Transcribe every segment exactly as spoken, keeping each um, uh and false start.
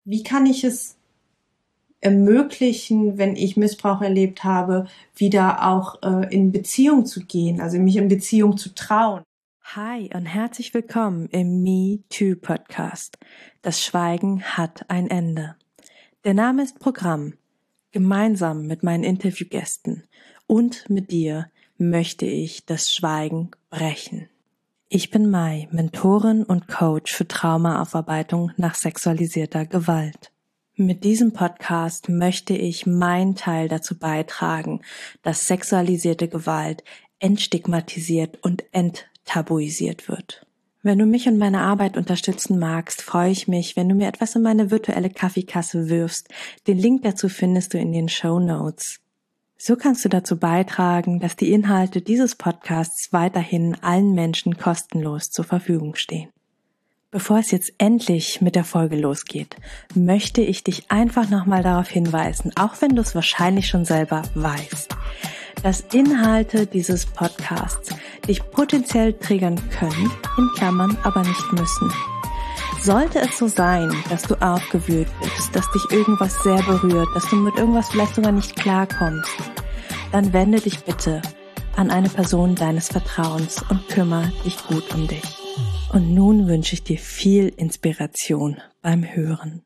wie kann ich es ermöglichen, wenn ich Missbrauch erlebt habe, wieder auch äh, in Beziehung zu gehen, also mich in Beziehung zu trauen. Hi und herzlich willkommen im Me Too Podcast. Das Schweigen hat ein Ende. Der Name ist Programm. Gemeinsam mit meinen Interviewgästen und mit dir möchte ich das Schweigen brechen. Ich bin Mai, Mentorin und Coach für Traumaaufarbeitung nach sexualisierter Gewalt. Mit diesem Podcast möchte ich meinen Teil dazu beitragen, dass sexualisierte Gewalt entstigmatisiert und enttabuisiert wird. Wenn du mich und meine Arbeit unterstützen magst, freue ich mich, wenn du mir etwas in meine virtuelle Kaffeekasse wirfst. Den Link dazu findest du in den Shownotes. So kannst du dazu beitragen, dass die Inhalte dieses Podcasts weiterhin allen Menschen kostenlos zur Verfügung stehen. Bevor es jetzt endlich mit der Folge losgeht, möchte ich dich einfach nochmal darauf hinweisen, auch wenn du es wahrscheinlich schon selber weißt, dass Inhalte dieses Podcasts dich potenziell triggern können, in Klammern aber nicht müssen. Sollte es so sein, dass du aufgewühlt bist, dass dich irgendwas sehr berührt, dass du mit irgendwas vielleicht sogar nicht klarkommst, dann wende dich bitte an eine Person deines Vertrauens und kümmere dich gut um dich. Und nun wünsche ich dir viel Inspiration beim Hören.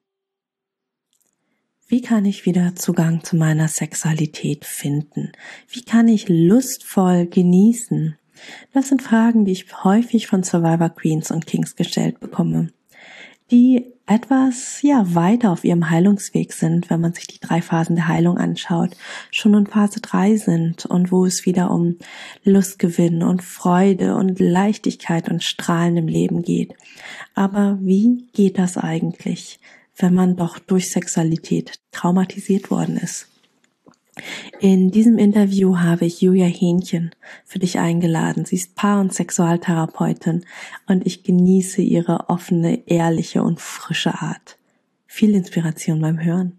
Wie kann ich wieder Zugang zu meiner Sexualität finden? Wie kann ich lustvoll genießen? Das sind Fragen, die ich häufig von Survivor Queens und Kings gestellt bekomme, die etwas ja weiter auf ihrem Heilungsweg sind, wenn man sich die drei Phasen der Heilung anschaut, schon in Phase drei sind und wo es wieder um Lustgewinn und Freude und Leichtigkeit und Strahlen im Leben geht. Aber wie geht das eigentlich, wenn man doch durch Sexualität traumatisiert worden ist? In diesem Interview habe ich Julia Hähnchen für dich eingeladen. Sie ist Paar- und Sexualtherapeutin und ich genieße ihre offene, ehrliche und frische Art. Viel Inspiration beim Hören.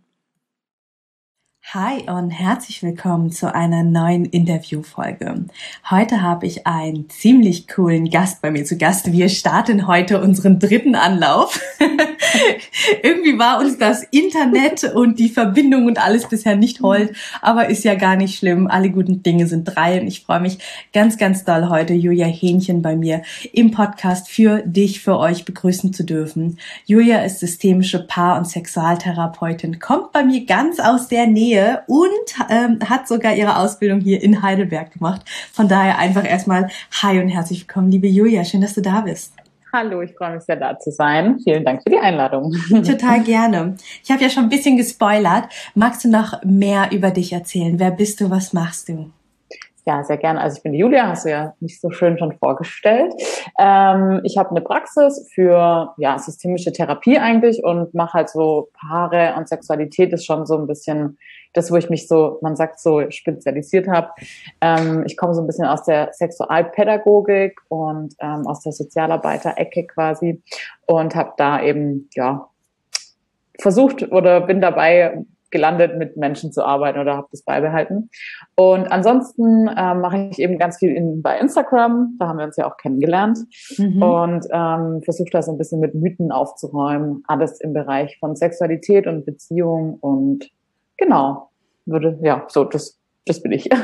Hi und herzlich willkommen zu einer neuen Interviewfolge. Heute habe ich einen ziemlich coolen Gast bei mir zu Gast. Wir starten heute unseren dritten Anlauf. Irgendwie war uns das Internet und die Verbindung und alles bisher nicht hold, aber ist ja gar nicht schlimm. Alle guten Dinge sind drei und ich freue mich ganz, ganz doll, heute Julia Hähnchen bei mir im Podcast für dich, für euch begrüßen zu dürfen. Julia ist systemische Paar- und Sexualtherapeutin, kommt bei mir ganz aus der Nähe und ähm, hat sogar ihre Ausbildung hier in Heidelberg gemacht. Von daher einfach erstmal hi und herzlich willkommen, liebe Julia. Schön, dass du da bist. Hallo, ich freue mich sehr, da zu sein. Vielen Dank für die Einladung. Total gerne. Ich habe ja schon ein bisschen gespoilert. Magst du noch mehr über dich erzählen? Wer bist du? Was machst du? Ja, sehr gerne. Also ich bin die Julia, hast du ja nicht so schön schon vorgestellt. Ähm, ich habe eine Praxis für ja systemische Therapie eigentlich und mache halt so Paare und Sexualität ist schon so ein bisschen das, wo ich mich so, man sagt so, spezialisiert habe. Ähm, ich komme so ein bisschen aus der Sexualpädagogik und ähm, aus der Sozialarbeiter-Ecke quasi und habe da eben ja versucht oder bin dabei gelandet, mit Menschen zu arbeiten oder habe das beibehalten. Und ansonsten ähm, mache ich eben ganz viel in, bei Instagram, da haben wir uns ja auch kennengelernt mhm. und ähm, versuche da so ein bisschen mit Mythen aufzuräumen, alles im Bereich von Sexualität und Beziehung und genau, würde, ja, so, das, das bin ich.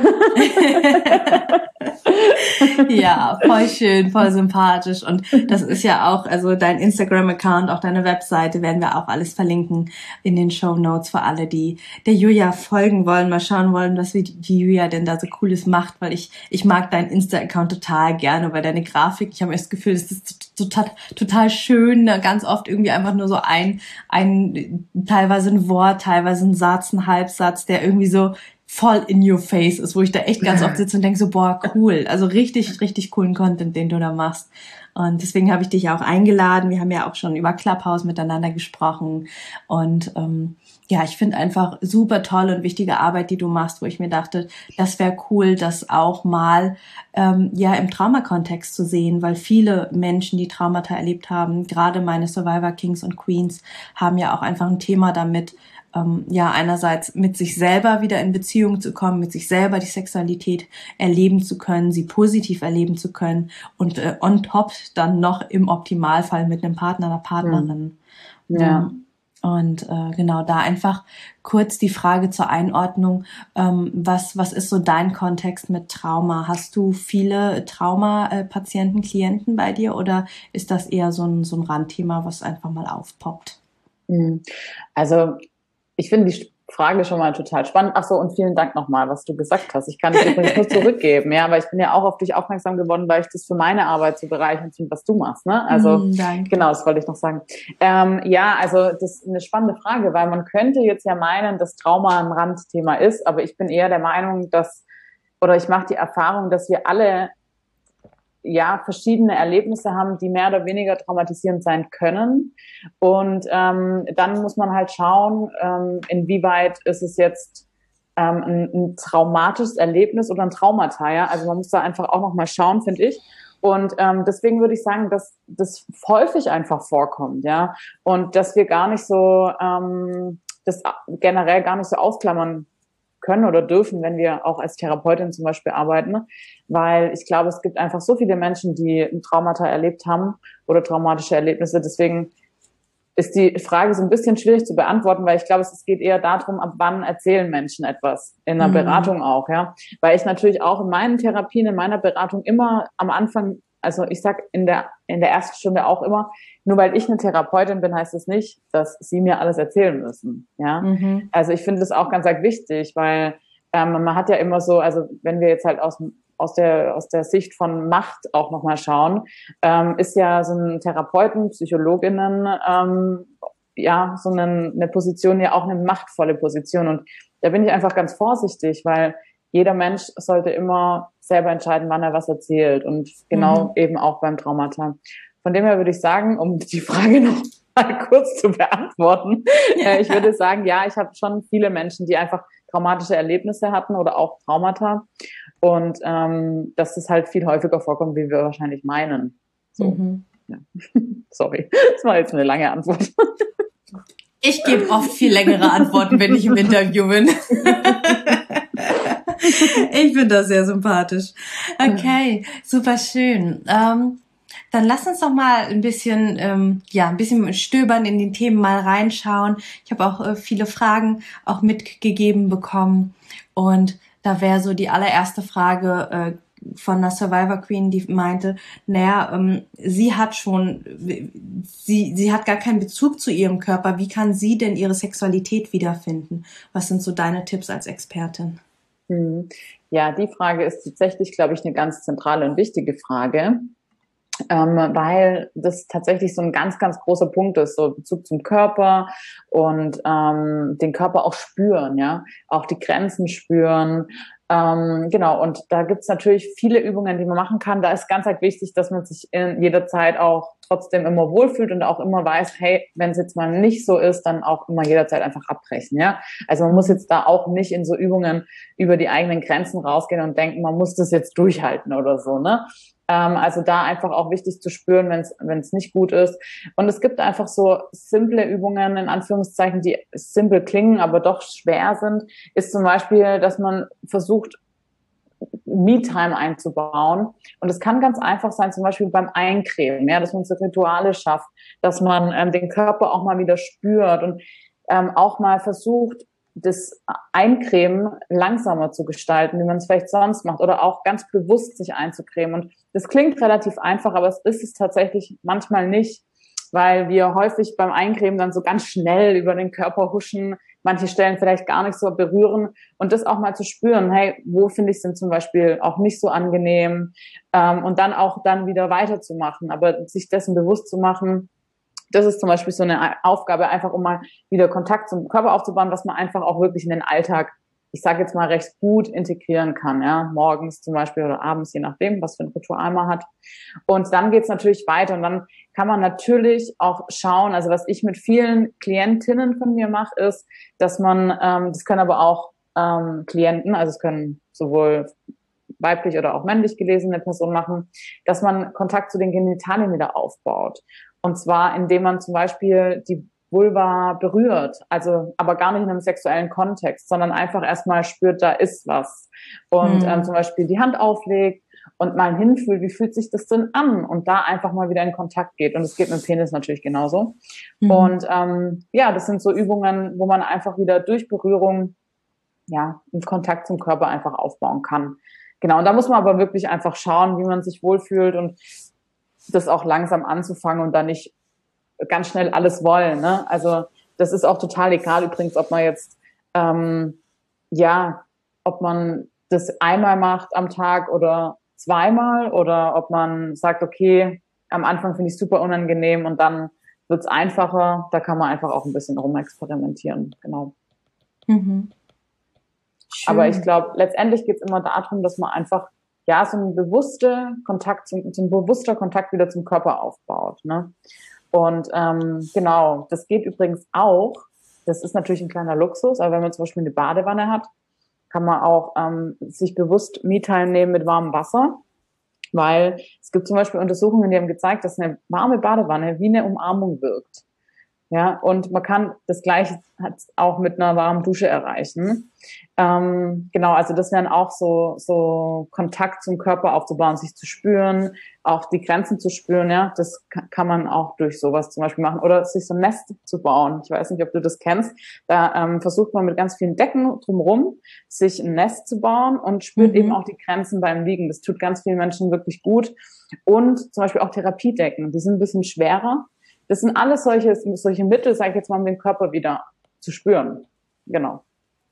Ja, voll schön, voll sympathisch und das ist ja auch, also dein Instagram-Account, auch deine Webseite werden wir auch alles verlinken in den Shownotes für alle, die der Julia folgen wollen, mal schauen wollen, was die Julia denn da so Cooles macht, weil ich ich mag deinen Insta-Account total gerne, weil deine Grafik, ich habe das Gefühl, es ist total, total schön, ganz oft irgendwie einfach nur so ein, ein, teilweise ein Wort, teilweise ein Satz, ein Halbsatz, der irgendwie so voll in your face ist, wo ich da echt ganz oft sitze und denke so, boah, cool. Also richtig, richtig coolen Content, den du da machst. Und deswegen habe ich dich auch eingeladen. Wir haben ja auch schon über Clubhouse miteinander gesprochen. Und ähm, ja, ich finde einfach super toll und wichtige Arbeit, die du machst, wo ich mir dachte, das wäre cool, das auch mal ähm, ja im Traumakontext zu sehen, weil viele Menschen, die Traumata erlebt haben, gerade meine Survivor Kings und Queens, haben ja auch einfach ein Thema damit, ähm, ja einerseits mit sich selber wieder in Beziehung zu kommen, mit sich selber die Sexualität erleben zu können, sie positiv erleben zu können und äh, on top dann noch im Optimalfall mit einem Partner, einer Partnerin. Ja. Und äh, genau, da einfach kurz die Frage zur Einordnung, ähm, was was ist so dein Kontext mit Trauma? Hast du viele Trauma-Patienten, Klienten bei dir oder ist das eher so ein, so ein Randthema, was einfach mal aufpoppt? Also ich finde die Frage schon mal total spannend. Ach so, und vielen Dank nochmal, was du gesagt hast. Ich kann es übrigens nur zurückgeben, ja, aber ich bin ja auch auf dich aufmerksam geworden, weil ich das für meine Arbeit so bereichernd finde, was du machst, ne? Also, mm, danke. Genau, das wollte ich noch sagen. Ähm, ja, also das ist eine spannende Frage, weil man könnte jetzt ja meinen, dass Trauma ein Randthema ist, aber ich bin eher der Meinung, dass, oder ich mache die Erfahrung, dass wir alle ja verschiedene Erlebnisse haben, die mehr oder weniger traumatisierend sein können. Und ähm, dann muss man halt schauen, ähm, inwieweit ist es jetzt ähm, ein, ein traumatisches Erlebnis oder ein Traumata. Ja? Also man muss da einfach auch nochmal schauen, finde ich. Und ähm, deswegen würde ich sagen, dass das häufig einfach vorkommt, ja, und dass wir gar nicht so ähm, das generell gar nicht so ausklammern können oder dürfen, wenn wir auch als Therapeutin zum Beispiel arbeiten, weil ich glaube, es gibt einfach so viele Menschen, die ein Traumata erlebt haben oder traumatische Erlebnisse. Deswegen ist die Frage so ein bisschen schwierig zu beantworten, weil ich glaube, es geht eher darum, ab wann erzählen Menschen etwas, in der mhm. Beratung auch, ja, weil ich natürlich auch in meinen Therapien, in meiner Beratung immer am Anfang, also ich sag in der in der ersten Stunde auch immer, nur weil ich eine Therapeutin bin, heißt es das nicht, dass sie mir alles erzählen müssen. Ja, mhm. Also ich finde das auch ganz, ganz wichtig, weil ähm, man hat ja immer so, also wenn wir jetzt halt aus aus der aus der Sicht von Macht auch nochmal schauen, ähm, ist ja so ein Therapeuten, Psychologinnen, ähm, ja so eine, eine Position ja auch eine machtvolle Position, und da bin ich einfach ganz vorsichtig, weil jeder Mensch sollte immer selber entscheiden, wann er was erzählt, und genau mhm. eben auch beim Traumata. Von dem her würde ich sagen, um die Frage noch mal kurz zu beantworten, äh, ich würde sagen, ja, ich habe schon viele Menschen, die einfach traumatische Erlebnisse hatten oder auch Traumata, und ähm, dass das halt viel häufiger vorkommt, wie wir wahrscheinlich meinen. So. Mhm. Ja. Sorry, das war jetzt eine lange Antwort. Ich gebe oft viel längere Antworten, wenn ich im Interview bin. Ich finde das sehr sympathisch. Okay, super schön. Ähm, dann lass uns doch mal ein bisschen, ähm, ja, ein bisschen stöbern in den Themen, mal reinschauen. Ich habe auch äh, viele Fragen auch mitgegeben bekommen, und da wäre so die allererste Frage äh, von einer Survivor Queen, die meinte, naja, ähm, sie hat schon, sie sie hat gar keinen Bezug zu ihrem Körper. Wie kann sie denn ihre Sexualität wiederfinden? Was sind so deine Tipps als Expertin? Ja, die Frage ist tatsächlich, glaube ich, eine ganz zentrale und wichtige Frage, ähm, weil das tatsächlich so ein ganz, ganz großer Punkt ist, so Bezug zum Körper und ähm, den Körper auch spüren, ja, auch die Grenzen spüren. Ähm, genau, und da gibt's natürlich viele Übungen, die man machen kann. Da ist ganz halt wichtig, dass man sich in jeder Zeit auch trotzdem immer wohlfühlt und auch immer weiß, hey, wenn es jetzt mal nicht so ist, dann auch immer jederzeit einfach abbrechen, ja. Also man muss jetzt da auch nicht in so Übungen über die eigenen Grenzen rausgehen und denken, man muss das jetzt durchhalten oder so, ne? Ähm, also da einfach auch wichtig zu spüren, wenn es wenn es nicht gut ist. Und es gibt einfach so simple Übungen, in Anführungszeichen, die simpel klingen, aber doch schwer sind, ist zum Beispiel, dass man versucht, Me-Time einzubauen. Und es kann ganz einfach sein, zum Beispiel beim Eincremen, ja, dass man so Rituale schafft, dass man ähm, den Körper auch mal wieder spürt und ähm, auch mal versucht, das Eincremen langsamer zu gestalten, wie man es vielleicht sonst macht, oder auch ganz bewusst sich einzucremen. Und das klingt relativ einfach, aber es ist es tatsächlich manchmal nicht, weil wir häufig beim Eincremen dann so ganz schnell über den Körper huschen, manche Stellen vielleicht gar nicht so berühren, und das auch mal zu spüren, hey, wo finde ich es denn zum Beispiel auch nicht so angenehm, ähm, und dann auch dann wieder weiterzumachen, aber sich dessen bewusst zu machen. Das ist zum Beispiel so eine Aufgabe, einfach um mal wieder Kontakt zum Körper aufzubauen, was man einfach auch wirklich in den Alltag, ich sage jetzt mal, recht gut integrieren kann, ja, morgens zum Beispiel oder abends, je nachdem, was für ein Ritual man hat. Und dann geht's natürlich weiter, und dann kann man natürlich auch schauen, also was ich mit vielen Klientinnen von mir mache, ist, dass man, ähm, das können aber auch ähm, Klienten, also es können sowohl weiblich oder auch männlich gelesene Personen machen, dass man Kontakt zu den Genitalien wieder aufbaut. Und zwar, indem man zum Beispiel die Vulva berührt, also aber gar nicht in einem sexuellen Kontext, sondern einfach erstmal spürt, da ist was. Und mhm. ähm, zum Beispiel die Hand auflegt und mal hinfühlt, wie fühlt sich das denn an? Und da einfach mal wieder in Kontakt geht. Und es geht mit dem Penis natürlich genauso. Mhm. Und ähm, ja, das sind so Übungen, wo man einfach wieder durch Berührung ja einen Kontakt zum Körper einfach aufbauen kann. Genau, und da muss man aber wirklich einfach schauen, wie man sich wohlfühlt und das auch langsam anzufangen und dann nicht ganz schnell alles wollen. Ne? Also das ist auch total egal übrigens, ob man jetzt, ähm, ja, ob man das einmal macht am Tag oder zweimal oder ob man sagt, okay, am Anfang finde ich es super unangenehm und dann wird es einfacher. Da kann man einfach auch ein bisschen rumexperimentieren. Genau. Mhm. Aber ich glaube, letztendlich geht es immer darum, dass man einfach ja so ein bewusster Kontakt, so ein bewusster Kontakt wieder zum Körper aufbaut. Ne? Und ähm, genau, das geht übrigens auch. Das ist natürlich ein kleiner Luxus, aber wenn man zum Beispiel eine Badewanne hat, kann man auch ähm, sich bewusst Me-Time nehmen mit warmem Wasser, weil es gibt zum Beispiel Untersuchungen, die haben gezeigt, dass eine warme Badewanne wie eine Umarmung wirkt. Ja, und man kann das Gleiche auch mit einer warmen Dusche erreichen. Ähm, genau, also das wären auch so so Kontakt zum Körper aufzubauen, sich zu spüren, auch die Grenzen zu spüren. Ja, das kann man auch durch sowas zum Beispiel machen oder sich so ein Nest zu bauen. Ich weiß nicht, ob du das kennst. Da ähm, versucht man mit ganz vielen Decken drumherum sich ein Nest zu bauen und spürt mhm. eben auch die Grenzen beim Liegen. Das tut ganz vielen Menschen wirklich gut. Und zum Beispiel auch Therapiedecken, die sind ein bisschen schwerer. Das sind alles solche, solche Mittel, sage ich jetzt mal, um den Körper wieder zu spüren. Genau.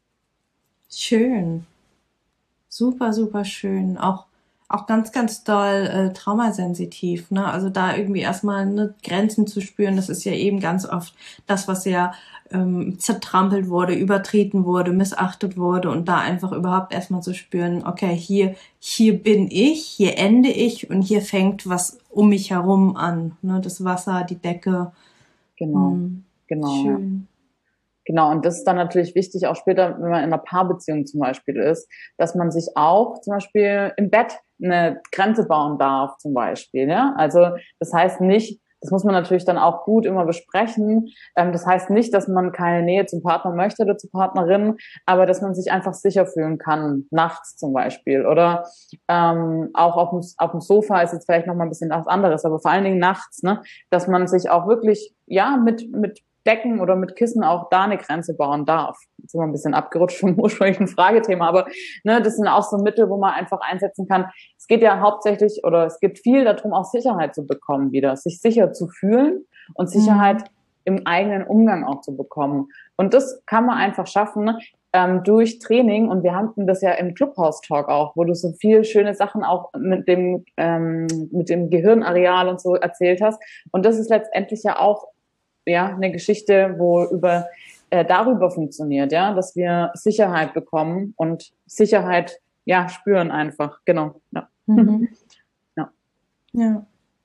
Schön. Super, super schön. Auch, auch ganz, ganz doll äh, traumasensitiv. Ne? Also da irgendwie erstmal ne, Grenzen zu spüren, das ist ja eben ganz oft das, was ja ähm, zertrampelt wurde, übertreten wurde, missachtet wurde und da einfach überhaupt erstmal zu spüren, okay, hier, hier bin ich, hier ende ich und hier fängt was um mich herum an. Ne? Das Wasser, die Decke. Genau, hm, genau. Schön. Ja. Genau, und das ist dann natürlich wichtig, auch später, wenn man in einer Paarbeziehung zum Beispiel ist, dass man sich auch zum Beispiel im Bett eine Grenze bauen darf, zum Beispiel. Ja? Also das heißt nicht, das muss man natürlich dann auch gut immer besprechen. Ähm, das heißt nicht, dass man keine Nähe zum Partner möchte oder zur Partnerin, aber dass man sich einfach sicher fühlen kann, nachts zum Beispiel. Oder ähm, auch auf dem, auf dem Sofa ist jetzt vielleicht noch mal ein bisschen was anderes, aber vor allen Dingen nachts, ne, dass man sich auch wirklich ja mit mit Decken oder mit Kissen auch da eine Grenze bauen darf. Jetzt sind wir ein bisschen abgerutscht vom ursprünglichen Fragethema, aber ne, das sind auch so Mittel, wo man einfach einsetzen kann. Es geht ja hauptsächlich oder es geht viel darum, auch Sicherheit zu bekommen wieder, sich sicher zu fühlen und Sicherheit mhm. im eigenen Umgang auch zu bekommen. Und das kann man einfach schaffen ähm, durch Training. Und wir hatten das ja im Clubhouse-Talk auch, wo du so viel schöne Sachen auch mit dem ähm, mit dem Gehirnareal und so erzählt hast. Und das ist letztendlich ja auch ja, eine Geschichte, wo über äh, darüber funktioniert, ja, dass wir Sicherheit bekommen und Sicherheit, ja, spüren einfach, genau. Ja. Mhm. ja. ja.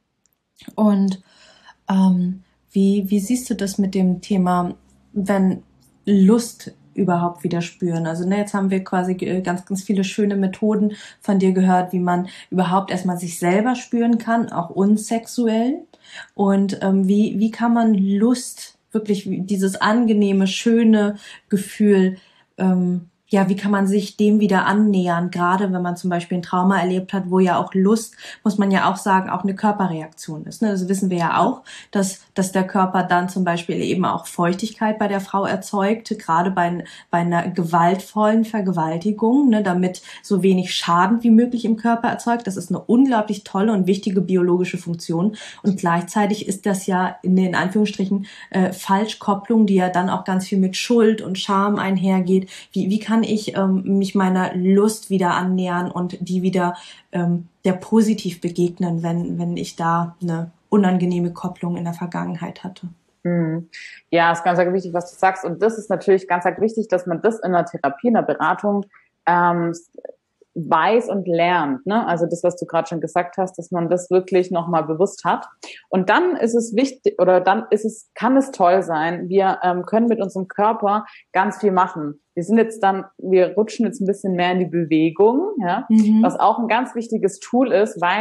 Und ähm, wie wie siehst du das mit dem Thema, wenn Lust überhaupt wieder spüren? Also ne, jetzt haben wir quasi ganz, ganz viele schöne Methoden von dir gehört, wie man überhaupt erstmal sich selber spüren kann, auch unsexuell. Und ähm, wie wie kann man Lust, wirklich dieses angenehme, schöne Gefühl, ähm, ja, wie kann man sich dem wieder annähern, gerade wenn man zum Beispiel ein Trauma erlebt hat, wo ja auch Lust, muss man ja auch sagen, auch eine Körperreaktion ist. Ne? Das wissen wir ja auch, dass dass der Körper dann zum Beispiel eben auch Feuchtigkeit bei der Frau erzeugt, gerade bei, bei einer gewaltvollen Vergewaltigung, ne? Damit so wenig Schaden wie möglich im Körper erzeugt. Das ist eine unglaublich tolle und wichtige biologische Funktion. Und gleichzeitig ist das ja in den Anführungsstrichen äh, Falschkopplung, die ja dann auch ganz viel mit Schuld und Scham einhergeht. Wie, wie kann ich ähm, mich meiner Lust wieder annähern und die wieder ähm, der positiv begegnen, wenn wenn ich da eine unangenehme Kopplung in der Vergangenheit hatte? Mhm. Ja, ist ganz arg wichtig, was du sagst. Und das ist natürlich ganz arg wichtig, dass man das in einer Therapie, in einer Beratung ähm, weiß und lernt, ne? Also das, was du gerade schon gesagt hast, dass man das wirklich nochmal bewusst hat. Und dann ist es wichtig, oder dann ist es, kann es toll sein, wir ähm, können mit unserem Körper ganz viel machen. Wir sind jetzt dann, wir rutschen jetzt ein bisschen mehr in die Bewegung, ja, mhm. was auch ein ganz wichtiges Tool ist, weil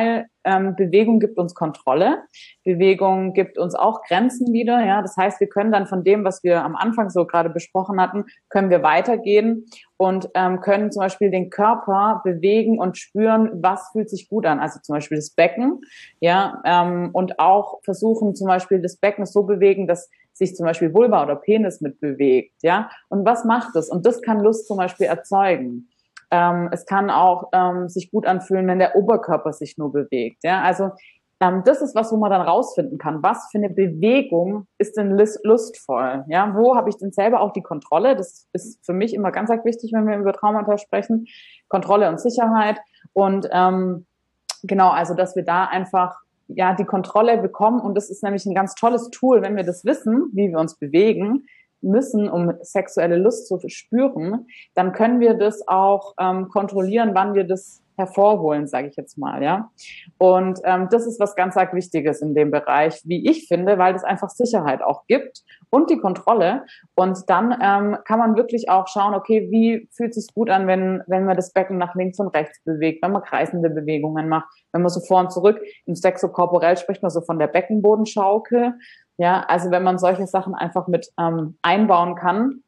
ähm, Bewegung gibt uns Kontrolle. Bewegung gibt uns auch Grenzen wieder. Ja, das heißt, wir können dann von dem, was wir am Anfang so gerade besprochen hatten, können wir weitergehen und ähm, können zum Beispiel den Körper bewegen und spüren, was fühlt sich gut an. Also zum Beispiel das Becken, ja, ähm, und auch versuchen zum Beispiel das Becken so bewegen, dass sich zum Beispiel Vulva oder Penis mit bewegt, ja. Und was macht das? Und das kann Lust zum Beispiel erzeugen. Ähm, es kann auch ähm, sich gut anfühlen, wenn der Oberkörper sich nur bewegt, ja. Also ähm, das ist was, wo man dann rausfinden kann, was für eine Bewegung ist denn lustvoll, ja. Wo habe ich denn selber auch die Kontrolle? Das ist für mich immer ganz, ganz wichtig, wenn wir über Traumata sprechen. Kontrolle und Sicherheit und ähm, genau, also dass wir da einfach ja die Kontrolle bekommen und das ist nämlich ein ganz tolles Tool, wenn wir das wissen, wie wir uns bewegen müssen, um sexuelle Lust zu spüren, dann können wir das auch ähm, kontrollieren, wann wir das hervorholen, sage ich jetzt mal, ja. Und ähm, das ist was ganz, ganz Wichtiges in dem Bereich, wie ich finde, weil das einfach Sicherheit auch gibt und die Kontrolle. Und dann ähm, kann man wirklich auch schauen, okay, wie fühlt es sich gut an, wenn wenn man das Becken nach links und rechts bewegt, wenn man kreisende Bewegungen macht, wenn man so vor und zurück, im Sexokorporell spricht man so von der Beckenbodenschaukel. Ja, also wenn man solche Sachen einfach mit ähm, einbauen kann,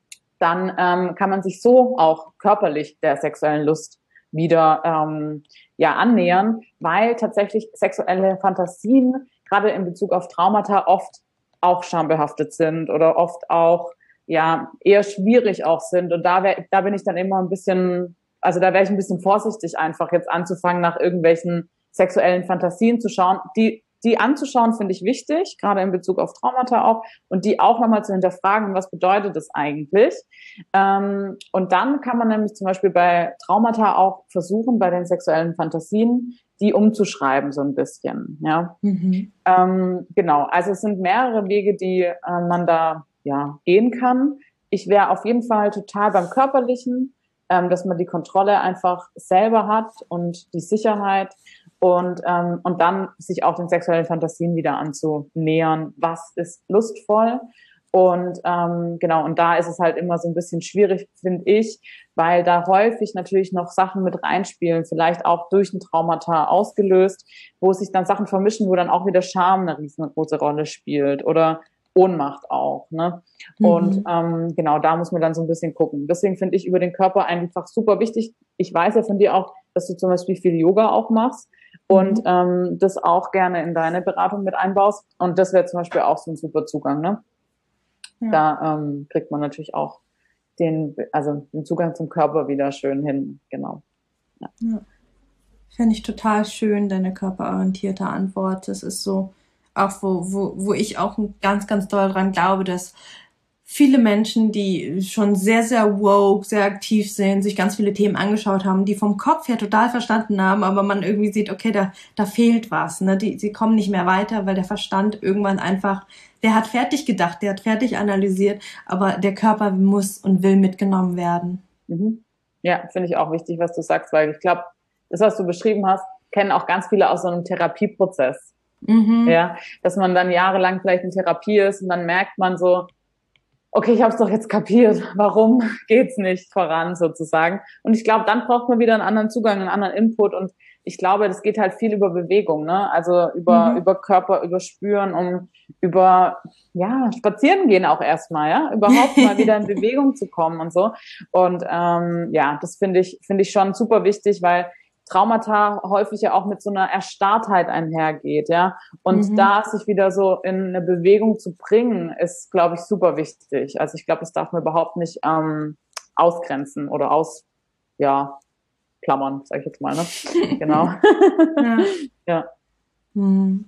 dann ähm, kann man sich so auch körperlich der sexuellen Lust wieder ähm, ja annähern, weil tatsächlich sexuelle Fantasien gerade in Bezug auf Traumata oft auch schambehaftet sind oder oft auch ja eher schwierig auch sind und da wär, da bin ich dann immer ein bisschen, also da wäre ich ein bisschen vorsichtig einfach jetzt anzufangen nach irgendwelchen sexuellen Fantasien zu schauen, die Die anzuschauen, finde ich wichtig, gerade in Bezug auf Traumata auch, und die auch nochmal zu hinterfragen, was bedeutet das eigentlich? Ähm, und dann kann man nämlich zum Beispiel bei Traumata auch versuchen, bei den sexuellen Fantasien, die umzuschreiben so ein bisschen. Ja, mhm. ähm, genau. Also es sind mehrere Wege, die äh, man da ja gehen kann. Ich wäre auf jeden Fall total beim Körperlichen, ähm, dass man die Kontrolle einfach selber hat und die Sicherheit. Und ähm, und dann sich auch den sexuellen Fantasien wieder anzunähern, was ist lustvoll und ähm, genau, und da ist es halt immer so ein bisschen schwierig, finde ich, weil da häufig natürlich noch Sachen mit reinspielen, vielleicht auch durch ein Traumata ausgelöst, wo sich dann Sachen vermischen, wo dann auch wieder Scham eine riesengroße Rolle spielt oder Ohnmacht auch, ne? Mhm. Und ähm, genau, da muss man dann so ein bisschen gucken. Deswegen finde ich über den Körper einfach super wichtig. Ich weiß ja von dir auch, dass du zum Beispiel viel Yoga auch machst und mhm. ähm, das auch gerne in deine Beratung mit einbaust. Und das wäre zum Beispiel auch so ein super Zugang, ne? Ja. Da ähm, kriegt man natürlich auch den, also den Zugang zum Körper wieder schön hin, genau. Ja. Ja. Finde ich total schön, deine körperorientierte Antwort. Das ist so auch, wo, wo, wo ich auch ganz, ganz doll dran glaube, dass viele Menschen, die schon sehr, sehr woke, sehr aktiv sind, sich ganz viele Themen angeschaut haben, die vom Kopf her total verstanden haben, aber man irgendwie sieht, okay, da, da fehlt was, ne? Die, sie kommen nicht mehr weiter, weil der Verstand irgendwann einfach, der hat fertig gedacht, der hat fertig analysiert, aber der Körper muss und will mitgenommen werden. Mhm. Ja, finde ich auch wichtig, was du sagst, weil ich glaube, das, was du beschrieben hast, kennen auch ganz viele aus so einem Therapieprozess. Mhm. Ja, dass man dann jahrelang vielleicht in Therapie ist und dann merkt man so, okay, ich habe es doch jetzt kapiert, warum geht's nicht voran sozusagen? Und ich glaube, dann braucht man wieder einen anderen Zugang, einen anderen Input und ich glaube, das geht halt viel über Bewegung, ne? Also über mhm. über Körper, über Spüren, um über ja spazieren gehen auch erstmal, ja, überhaupt mal wieder in Bewegung zu kommen und so. Und ähm, ja, das finde ich finde ich schon super wichtig, weil Traumata häufig ja auch mit so einer Erstarrtheit einhergeht, ja. Und mhm. da sich wieder so in eine Bewegung zu bringen, ist, glaube ich, super wichtig. Also ich glaube, das darf man überhaupt nicht ähm, ausgrenzen oder aus, ja, klammern, sage ich jetzt mal, ne? Genau. Ja. Ja. Mhm.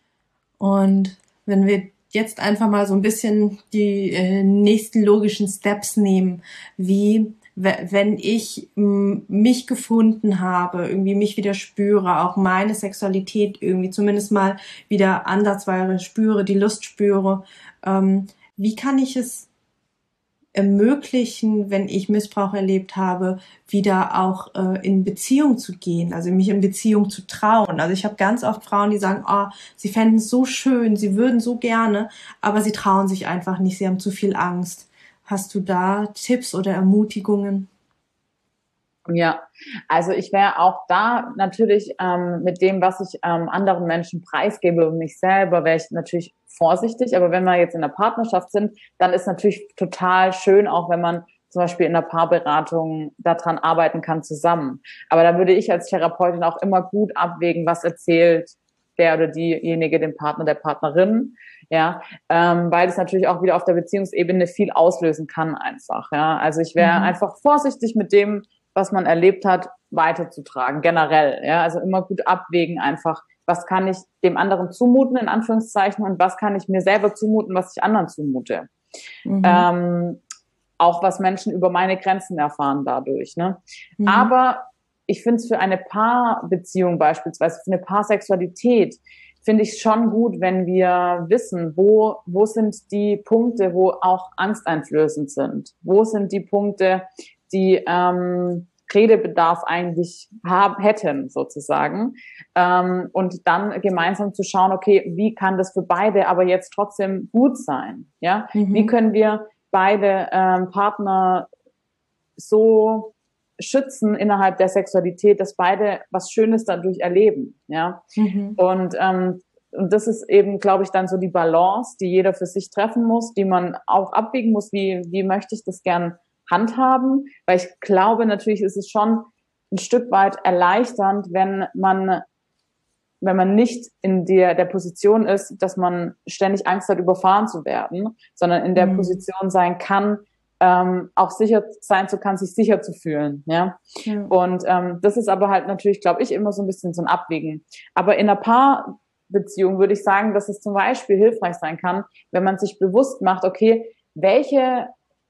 Und wenn wir jetzt einfach mal so ein bisschen die äh, nächsten logischen Steps nehmen, wie wenn ich m, mich gefunden habe, irgendwie mich wieder spüre, auch meine Sexualität irgendwie zumindest mal wieder ansatzweise spüre, die Lust spüre, ähm, wie kann ich es ermöglichen, wenn ich Missbrauch erlebt habe, wieder auch äh, in Beziehung zu gehen, also mich in Beziehung zu trauen. Also ich habe ganz oft Frauen, die sagen, oh, sie fänden es so schön, sie würden so gerne, aber sie trauen sich einfach nicht, sie haben zu viel Angst. Hast du da Tipps oder Ermutigungen? Ja, also ich wäre auch da natürlich ähm, mit dem, was ich ähm, anderen Menschen preisgebe und mich selber, wäre ich natürlich vorsichtig. Aber wenn wir jetzt in der Partnerschaft sind, dann ist natürlich total schön, auch wenn man zum Beispiel in der Paarberatung daran arbeiten kann zusammen. Aber da würde ich als Therapeutin auch immer gut abwägen, was erzählt der oder diejenige dem Partner, der Partnerin, ja, ähm, weil es natürlich auch wieder auf der Beziehungsebene viel auslösen kann einfach, ja. Also ich wäre mhm. einfach vorsichtig mit dem, was man erlebt hat, weiterzutragen, generell, ja. Also immer gut abwägen einfach, was kann ich dem anderen zumuten, in Anführungszeichen, und was kann ich mir selber zumuten, was ich anderen zumute. Mhm. Ähm, auch was Menschen über meine Grenzen erfahren dadurch, ne. Mhm. Aber ich finde es für eine Paarbeziehung beispielsweise, für eine Paarsexualität, finde ich es schon gut, wenn wir wissen, wo, wo sind die Punkte, wo auch angsteinflößend sind? Wo sind die Punkte, die ähm, Redebedarf eigentlich haben, hätten, sozusagen? Ähm, und dann gemeinsam zu schauen, okay, wie kann das für beide aber jetzt trotzdem gut sein? Ja, mhm. Wie können wir beide ähm, Partner so schützen innerhalb der Sexualität, dass beide was Schönes dadurch erleben, ja. Mhm. Und ähm, und das ist eben, glaube ich, dann so die Balance, die jeder für sich treffen muss, die man auch abwägen muss, wie wie möchte ich das gern handhaben, weil ich glaube, natürlich ist es schon ein Stück weit erleichternd, wenn man wenn man nicht in der der Position ist, dass man ständig Angst hat, überfahren zu werden, sondern in der mhm. Position sein kann, ähm, auch sicher sein zu kann, sich sicher zu fühlen, ja. ja. Und ähm, das ist aber halt natürlich, glaube ich, immer so ein bisschen so ein Abwägen. Aber in einer Paarbeziehung würde ich sagen, dass es zum Beispiel hilfreich sein kann, wenn man sich bewusst macht, okay, welche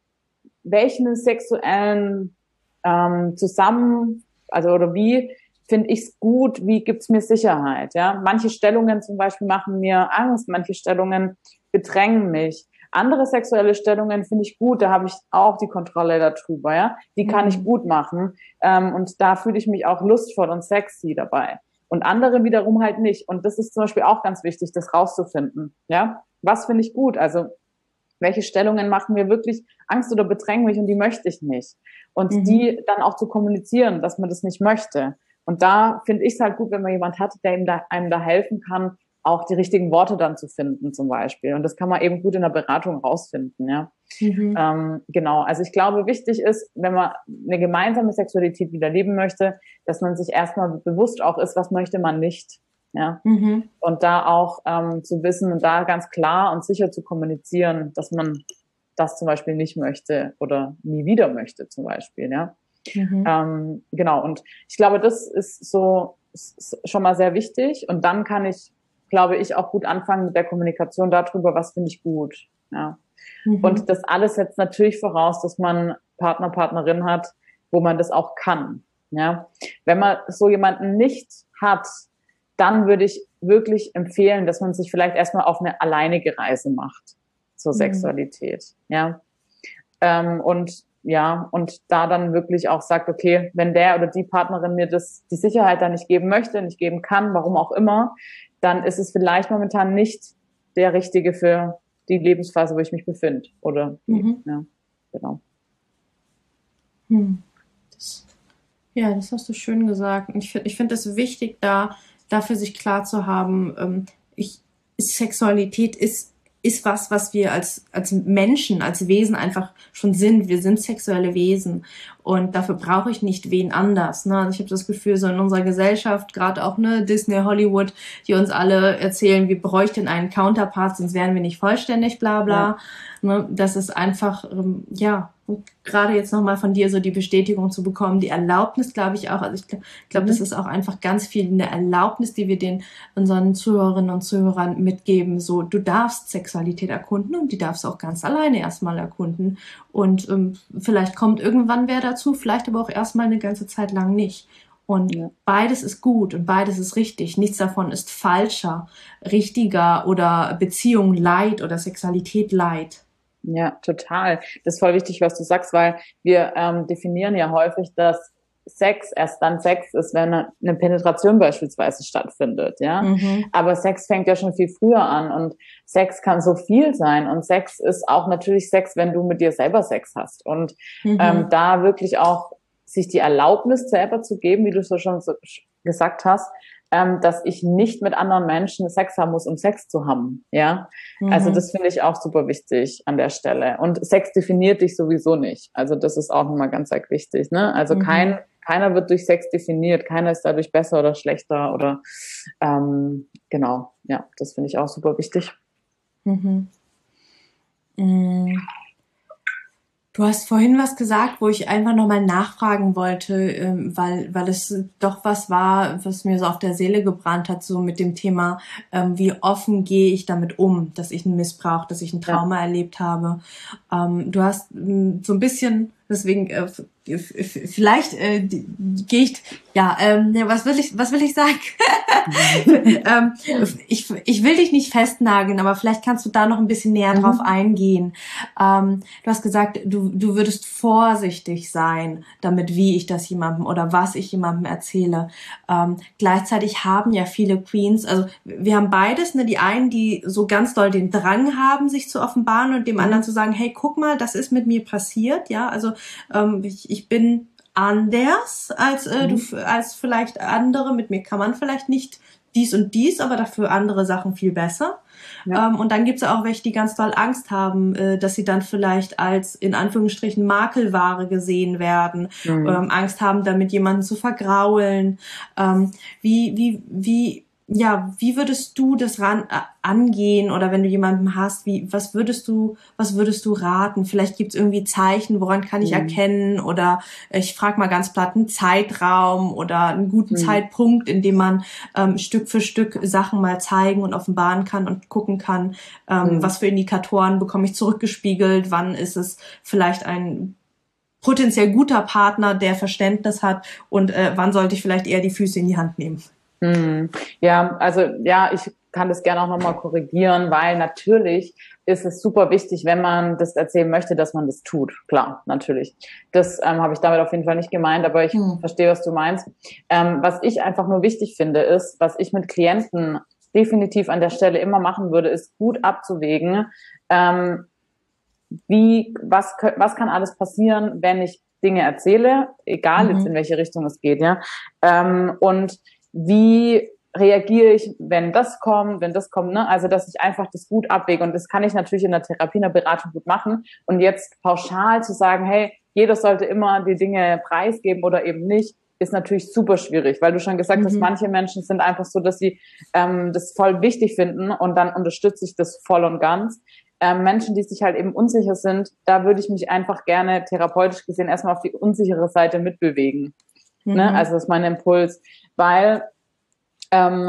welchen sexuellen ähm, zusammen, also oder wie finde ich es gut, wie gibt's mir Sicherheit, ja. Manche Stellungen zum Beispiel machen mir Angst, manche Stellungen bedrängen mich. Andere sexuelle Stellungen finde ich gut, da habe ich auch die Kontrolle darüber, ja. Die kann mhm. ich gut machen ähm, und da fühle ich mich auch lustvoll und sexy dabei. Und andere wiederum halt nicht. Und das ist zum Beispiel auch ganz wichtig, das rauszufinden, ja. Was finde ich gut? Also welche Stellungen machen mir wirklich Angst oder bedrängen mich und die möchte ich nicht. Und mhm. die dann auch zu kommunizieren, dass man das nicht möchte. Und da finde ich es halt gut, wenn man jemand hat, der ihm da, einem da helfen kann, auch die richtigen Worte dann zu finden zum Beispiel. Und das kann man eben gut in der Beratung rausfinden, ja. Mhm. Ähm, genau, also ich glaube, wichtig ist, wenn man eine gemeinsame Sexualität wieder leben möchte, dass man sich erstmal bewusst auch ist, was möchte man nicht, ja. Mhm. Und da auch ähm, zu wissen und da ganz klar und sicher zu kommunizieren, dass man das zum Beispiel nicht möchte oder nie wieder möchte zum Beispiel, ja. Mhm. Ähm, genau, und ich glaube, das ist so ist schon mal sehr wichtig. Und dann kann ich, glaube ich, auch gut anfangen mit der Kommunikation darüber, was finde ich gut, ja. Mhm. Und das alles setzt natürlich voraus, dass man Partner, Partnerin hat, wo man das auch kann, ja. Wenn man so jemanden nicht hat, dann würde ich wirklich empfehlen, dass man sich vielleicht erstmal auf eine alleinige Reise macht zur mhm. Sexualität, ja. Ähm, und ja, und da dann wirklich auch sagt, okay, wenn der oder die Partnerin mir das, die Sicherheit da nicht geben möchte, nicht geben kann, warum auch immer, dann ist es vielleicht momentan nicht der Richtige für die Lebensphase, wo ich mich befinde. Oder, mhm. ja, genau. Hm. Das, ja, das hast du schön gesagt. Und ich finde, ich finde es wichtig, da, dafür sich klar zu haben, ähm, ich, Sexualität ist ist was, was wir als als Menschen, als Wesen einfach schon sind. Wir sind sexuelle Wesen und dafür brauche ich nicht wen anders. Ne? Also ich habe das Gefühl, so in unserer Gesellschaft, gerade auch ne Disney, Hollywood, die uns alle erzählen, wir bräuchten einen Counterpart, sonst wären wir nicht vollständig, bla bla. Ja. Ne? Das ist einfach, ähm, ja, gerade jetzt nochmal von dir so die Bestätigung zu bekommen, die Erlaubnis, glaube ich auch. Also ich glaube, glaub, mhm. das ist auch einfach ganz viel eine Erlaubnis, die wir den unseren Zuhörerinnen und Zuhörern mitgeben. So, du darfst Sexualität erkunden und die darfst du auch ganz alleine erstmal erkunden. Und ähm, vielleicht kommt irgendwann wer dazu, vielleicht aber auch erstmal eine ganze Zeit lang nicht. Und ja. beides ist gut und beides ist richtig. Nichts davon ist falscher, richtiger oder Beziehung Leid oder Sexualität Leid. Ja, total. Das ist voll wichtig, was du sagst, weil wir ähm, definieren ja häufig, dass Sex erst dann Sex ist, wenn eine Penetration beispielsweise stattfindet, ja. Mhm. Aber Sex fängt ja schon viel früher an und Sex kann so viel sein und Sex ist auch natürlich Sex, wenn du mit dir selber Sex hast und mhm. ähm, da wirklich auch sich die Erlaubnis selber zu geben, wie du so schon so gesagt hast, ähm, dass ich nicht mit anderen Menschen Sex haben muss, um Sex zu haben. Ja, mhm. Also das finde ich auch super wichtig an der Stelle. Und Sex definiert dich sowieso nicht. Also das ist auch nochmal ganz, ganz wichtig. Ne? Also mhm. kein keiner wird durch Sex definiert. Keiner ist dadurch besser oder schlechter oder ähm, genau. Ja, das finde ich auch super wichtig. Mhm. Mhm. Du hast vorhin was gesagt, wo ich einfach nochmal nachfragen wollte, ähm, weil weil es doch was war, was mir so auf der Seele gebrannt hat, so mit dem Thema, ähm, wie offen gehe ich damit um, dass ich einen Missbrauch, dass ich ein Trauma ja. erlebt habe. Ähm, du hast ähm, so ein bisschen, deswegen äh, vielleicht äh, gehe ich, ja, ähm, was will ich, was will ich sagen? ähm, ich, ich will dich nicht festnageln, aber vielleicht kannst du da noch ein bisschen näher mhm. drauf eingehen. Ähm, du hast gesagt, du, du würdest vorsichtig sein, damit wie ich das jemandem oder was ich jemandem erzähle. Ähm, gleichzeitig haben ja viele Queens, also wir haben beides, ne, die einen, die so ganz doll den Drang haben, sich zu offenbaren und dem mhm. anderen zu sagen, hey, guck mal, das ist mit mir passiert, ja, also ähm, ich, ich bin anders als äh, mhm. du als vielleicht andere. Mit mir kann man vielleicht nicht dies und dies, aber dafür andere Sachen viel besser. Ja. Ähm, und dann gibt's auch welche, die ganz doll Angst haben, äh, dass sie dann vielleicht als in Anführungsstrichen Makelware gesehen werden, mhm. ähm, Angst haben, damit jemanden zu vergraulen. Ähm, wie wie wie ja, wie würdest du das ran äh, angehen oder wenn du jemanden hast, wie was würdest du was würdest du raten? Vielleicht gibt's irgendwie Zeichen, woran kann ich mhm. erkennen oder ich frage mal ganz platt einen Zeitraum oder einen guten mhm. Zeitpunkt, in dem man ähm, Stück für Stück Sachen mal zeigen und offenbaren kann und gucken kann, ähm, mhm. was für Indikatoren bekomme ich zurückgespiegelt, wann ist es vielleicht ein potenziell guter Partner, der Verständnis hat und äh, wann sollte ich vielleicht eher die Füße in die Hand nehmen? Ja, also ja, ich kann das gerne auch nochmal korrigieren, weil natürlich ist es super wichtig, wenn man das erzählen möchte, dass man das tut. Klar, natürlich. Das ähm, habe ich damit auf jeden Fall nicht gemeint, aber ich hm. verstehe, was du meinst. Ähm, was ich einfach nur wichtig finde, ist, was ich mit Klienten definitiv an der Stelle immer machen würde, ist gut abzuwägen, ähm, wie, was, was kann alles passieren, wenn ich Dinge erzähle, egal mhm. jetzt in welche Richtung es geht, ja. Ähm, und wie reagiere ich, wenn das kommt, wenn das kommt, ne? Also, dass ich einfach das gut abwäge. Und das kann ich natürlich in der Therapie, in der Beratung gut machen. Und jetzt pauschal zu sagen, hey, jeder sollte immer die Dinge preisgeben oder eben nicht, ist natürlich super schwierig, weil du schon gesagt mhm. hast, manche Menschen sind einfach so, dass sie ähm, das voll wichtig finden und dann unterstütze ich das voll und ganz. Ähm, Menschen, die sich halt eben unsicher sind, da würde ich mich einfach gerne therapeutisch gesehen erstmal auf die unsichere Seite mitbewegen. Mhm. Ne? Also das ist mein Impuls. Weil ähm,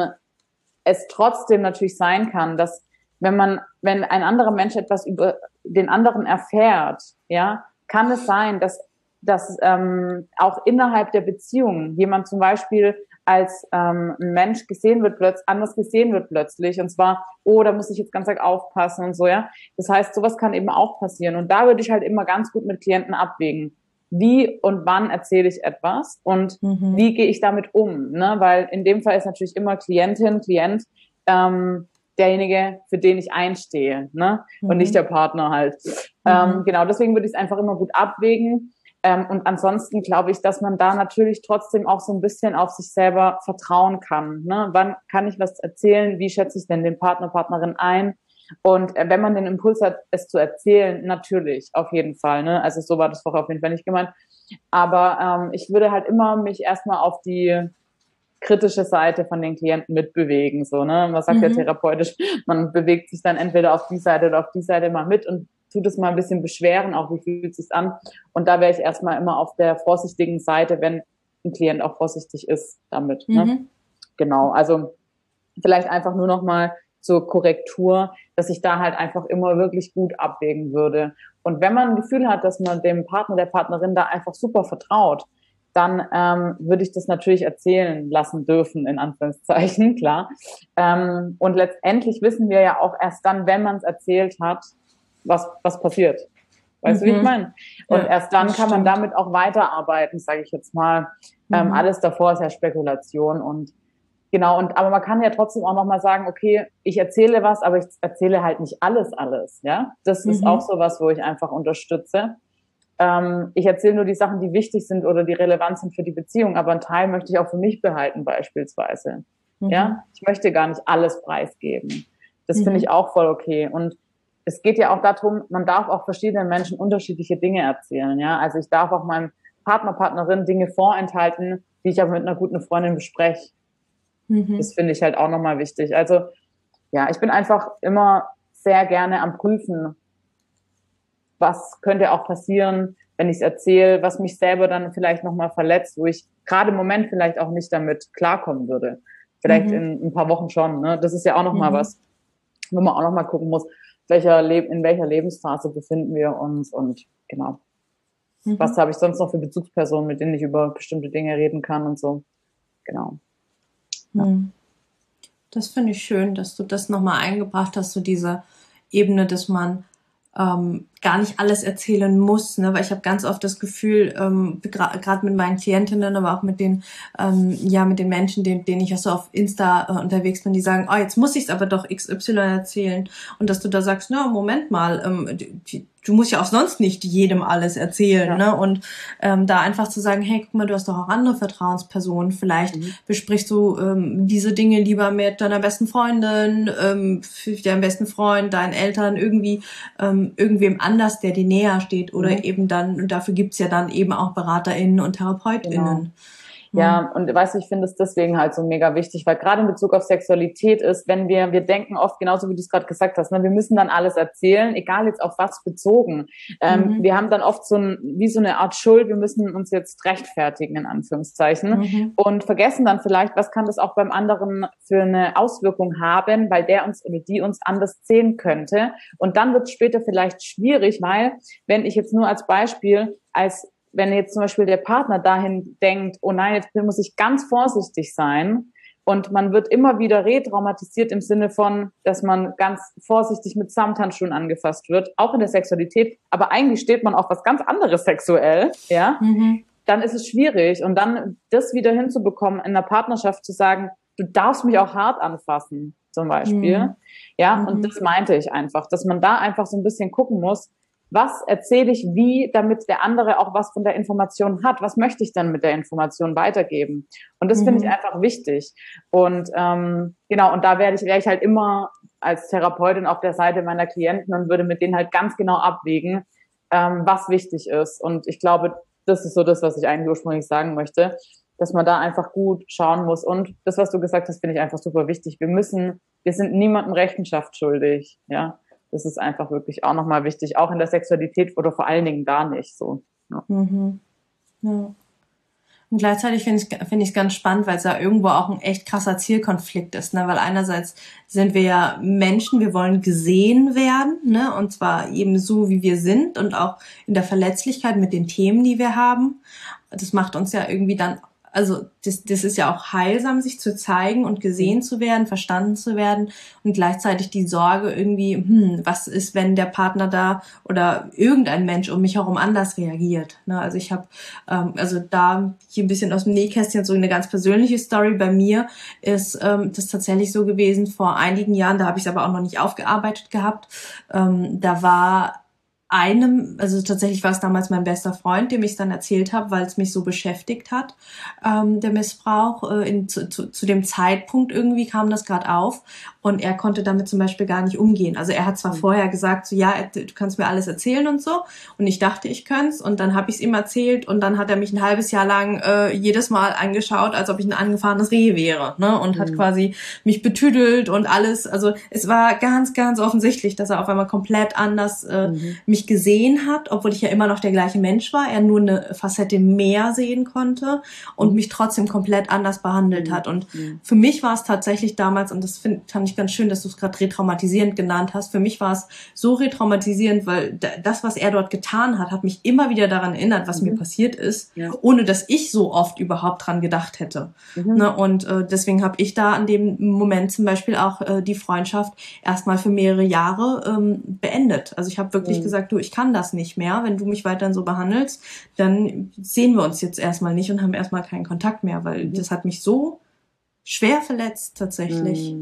es trotzdem natürlich sein kann, dass wenn man, wenn ein anderer Mensch etwas über den anderen erfährt, ja, kann es sein, dass, dass ähm, auch innerhalb der Beziehung jemand zum Beispiel als ähm, ein Mensch gesehen wird, plötzlich anders gesehen wird plötzlich und zwar, oh, da muss ich jetzt ganz arg aufpassen und so, ja. Das heißt, sowas kann eben auch passieren und da würde ich halt immer ganz gut mit Klienten abwägen. Wie und wann erzähle ich etwas und mhm. wie gehe ich damit um, ne? Weil in dem Fall ist natürlich immer Klientin, Klient ähm, derjenige, für den ich einstehe, ne? Mhm. Und nicht der Partner halt. Mhm. Ähm, genau, deswegen würde ich es einfach immer gut abwägen. Ähm, und ansonsten glaube ich, dass man da natürlich trotzdem auch so ein bisschen auf sich selber vertrauen kann. Ne? Wann kann ich was erzählen? Wie schätze ich denn den Partner, Partnerin ein? Und äh, wenn man den Impuls hat, es zu erzählen, natürlich, auf jeden Fall. Ne? Also so war das vorher auf jeden Fall nicht gemeint. Aber ähm, ich würde halt immer mich erstmal auf die kritische Seite von den Klienten mitbewegen. So, ne? Man sagt mhm. ja therapeutisch, man bewegt sich dann entweder auf die Seite oder auf die Seite mal mit und tut es mal ein bisschen beschweren, auch wie fühlt es sich an. Und da wäre ich erstmal immer auf der vorsichtigen Seite, wenn ein Klient auch vorsichtig ist damit. Mhm. Ne? Genau, also vielleicht einfach nur noch mal zur Korrektur, dass ich da halt einfach immer wirklich gut abwägen würde. Und wenn man ein Gefühl hat, dass man dem Partner, der Partnerin da einfach super vertraut, dann ähm, würde ich das natürlich erzählen lassen dürfen, in Anführungszeichen, klar. Ähm, und letztendlich wissen wir ja auch erst dann, wenn man es erzählt hat, was was passiert. Weißt mhm. du, wie ich meine? Und ja, erst dann kann man damit auch weiterarbeiten, sage ich jetzt mal. Mhm. Ähm, alles davor ist ja Spekulation und genau. Und aber man kann ja trotzdem auch noch mal sagen, okay, ich erzähle was, aber ich erzähle halt nicht alles, alles. Ja, das mhm. ist auch so was, wo ich einfach unterstütze. ähm, ich erzähle nur die Sachen, die wichtig sind oder die relevant sind für die Beziehung, aber einen Teil möchte ich auch für mich behalten beispielsweise. Mhm. Ja, ich möchte gar nicht alles preisgeben. Das mhm. finde ich auch voll okay. Und es geht ja auch darum, man darf auch verschiedenen Menschen unterschiedliche Dinge erzählen. Ja, also ich darf auch meinem Partner, Partnerin Dinge vorenthalten, die ich aber mit einer guten Freundin bespreche. Mhm. Das finde ich halt auch nochmal wichtig. Also ja, ich bin einfach immer sehr gerne am Prüfen, was könnte auch passieren, wenn ich es erzähle, was mich selber dann vielleicht nochmal verletzt, wo ich gerade im Moment vielleicht auch nicht damit klarkommen würde. Vielleicht mhm. in ein paar Wochen schon. Ne? Das ist ja auch nochmal mhm. was, wo man auch nochmal gucken muss, welcher Le- in welcher Lebensphase befinden wir uns und genau. Mhm. Was habe ich sonst noch für Bezugspersonen, mit denen ich über bestimmte Dinge reden kann und so. Genau. Ja. Das finde ich schön, dass du das nochmal eingebracht hast, so diese Ebene, dass man ähm, gar nicht alles erzählen muss, ne? Weil ich habe ganz oft das Gefühl, ähm, gerade gra- mit meinen Klientinnen, aber auch mit den ähm, ja mit den Menschen, denen, denen ich auch so auf Insta äh, unterwegs bin, die sagen, oh, jetzt muss ich es aber doch X Y erzählen, und dass du da sagst, na Moment mal, ähm, die, du musst ja auch sonst nicht jedem alles erzählen, ja. ne? Und ähm, da einfach zu sagen, hey, guck mal, du hast doch auch andere Vertrauenspersonen, vielleicht mhm. besprichst du ähm, diese Dinge lieber mit deiner besten Freundin, ähm, deinem besten Freund, deinen Eltern, irgendwie ähm, irgendwem anders, der dir näher steht, oder mhm. eben dann, und dafür gibt's ja dann eben auch BeraterInnen und TherapeutInnen. Genau. Ja, und weißt du, ich finde es deswegen halt so mega wichtig, weil gerade in Bezug auf Sexualität ist, wenn wir, wir denken oft, genauso wie du es gerade gesagt hast, ne, wir müssen dann alles erzählen, egal jetzt auf was bezogen. Ähm, mhm. Wir haben dann oft so ein, wie so eine Art Schuld, wir müssen uns jetzt rechtfertigen, in Anführungszeichen, mhm. und vergessen dann vielleicht, was kann das auch beim anderen für eine Auswirkung haben, weil der uns oder die uns anders sehen könnte. Und dann wird es später vielleicht schwierig, weil, wenn ich jetzt nur als Beispiel, als wenn jetzt zum Beispiel der Partner dahin denkt, oh nein, jetzt muss ich ganz vorsichtig sein, und man wird immer wieder retraumatisiert im Sinne von, dass man ganz vorsichtig mit Samthandschuhen angefasst wird, auch in der Sexualität, aber eigentlich steht man auf was ganz anderes sexuell, ja, mhm. dann ist es schwierig, und dann das wieder hinzubekommen, in einer Partnerschaft zu sagen, du darfst mich auch hart anfassen, zum Beispiel, mhm. ja, mhm. und das meinte ich einfach, dass man da einfach so ein bisschen gucken muss, was erzähle ich wie, damit der andere auch was von der Information hat? Was möchte ich dann mit der Information weitergeben? Und das mhm. finde ich einfach wichtig. Und ähm, genau, und da werde ich, wäre ich halt immer als Therapeutin auf der Seite meiner Klienten und würde mit denen halt ganz genau abwägen, ähm, was wichtig ist. Und ich glaube, das ist so das, was ich eigentlich ursprünglich sagen möchte, dass man da einfach gut schauen muss. Und das, was du gesagt hast, finde ich einfach super wichtig. Wir müssen, wir sind niemandem Rechenschaft schuldig, ja. Das ist einfach wirklich auch nochmal wichtig, auch in der Sexualität oder vor allen Dingen gar nicht so. Ja. Mhm. Ja. Und gleichzeitig finde ich finde ich es ganz spannend, weil es ja irgendwo auch ein echt krasser Zielkonflikt ist, ne? Weil einerseits sind wir ja Menschen, wir wollen gesehen werden, ne? Und zwar eben so, wie wir sind, und auch in der Verletzlichkeit mit den Themen, die wir haben. Das macht uns ja irgendwie dann, also das, das ist ja auch heilsam, sich zu zeigen und gesehen zu werden, verstanden zu werden, und gleichzeitig die Sorge irgendwie, hm, was ist, wenn der Partner da oder irgendein Mensch um mich herum anders reagiert. Ne? Also ich habe, ähm, also da hier ein bisschen aus dem Nähkästchen so eine ganz persönliche Story. Bei mir ist ähm, das tatsächlich so gewesen vor einigen Jahren, da habe ich es aber auch noch nicht aufgearbeitet gehabt. Ähm, da war einem, also tatsächlich war es damals mein bester Freund, dem ich es dann erzählt habe, weil es mich so beschäftigt hat, ähm, der Missbrauch. Äh, in, zu, zu, zu dem Zeitpunkt irgendwie kam das gerade auf, und er konnte damit zum Beispiel gar nicht umgehen. Also er hat zwar mhm. vorher gesagt, so ja, du kannst mir alles erzählen und so, und ich dachte, ich könnte es, und dann habe ich es ihm erzählt, und dann hat er mich ein halbes Jahr lang äh, jedes Mal angeschaut, als ob ich ein angefahrenes Reh wäre, ne, und mhm. hat quasi mich betüdelt und alles. Also es war ganz, ganz offensichtlich, dass er auf einmal komplett anders äh, mhm. mich gesehen hat, obwohl ich ja immer noch der gleiche Mensch war, er nur eine Facette mehr sehen konnte und mhm. mich trotzdem komplett anders behandelt mhm. hat. Und mhm. für mich war es tatsächlich damals, und das find, fand ich ganz schön, dass du es gerade retraumatisierend genannt hast, für mich war es so retraumatisierend, weil das, was er dort getan hat, hat mich immer wieder daran erinnert, was mhm. mir passiert ist, ja. ohne dass ich so oft überhaupt dran gedacht hätte. Mhm. Ne? Und äh, deswegen habe ich da an dem Moment zum Beispiel auch äh, die Freundschaft erstmal für mehrere Jahre ähm, beendet. Also ich habe wirklich mhm. gesagt, du, ich kann das nicht mehr, wenn du mich weiterhin so behandelst, dann sehen wir uns jetzt erstmal nicht und haben erstmal keinen Kontakt mehr, weil mhm. das hat mich so schwer verletzt tatsächlich. Mhm.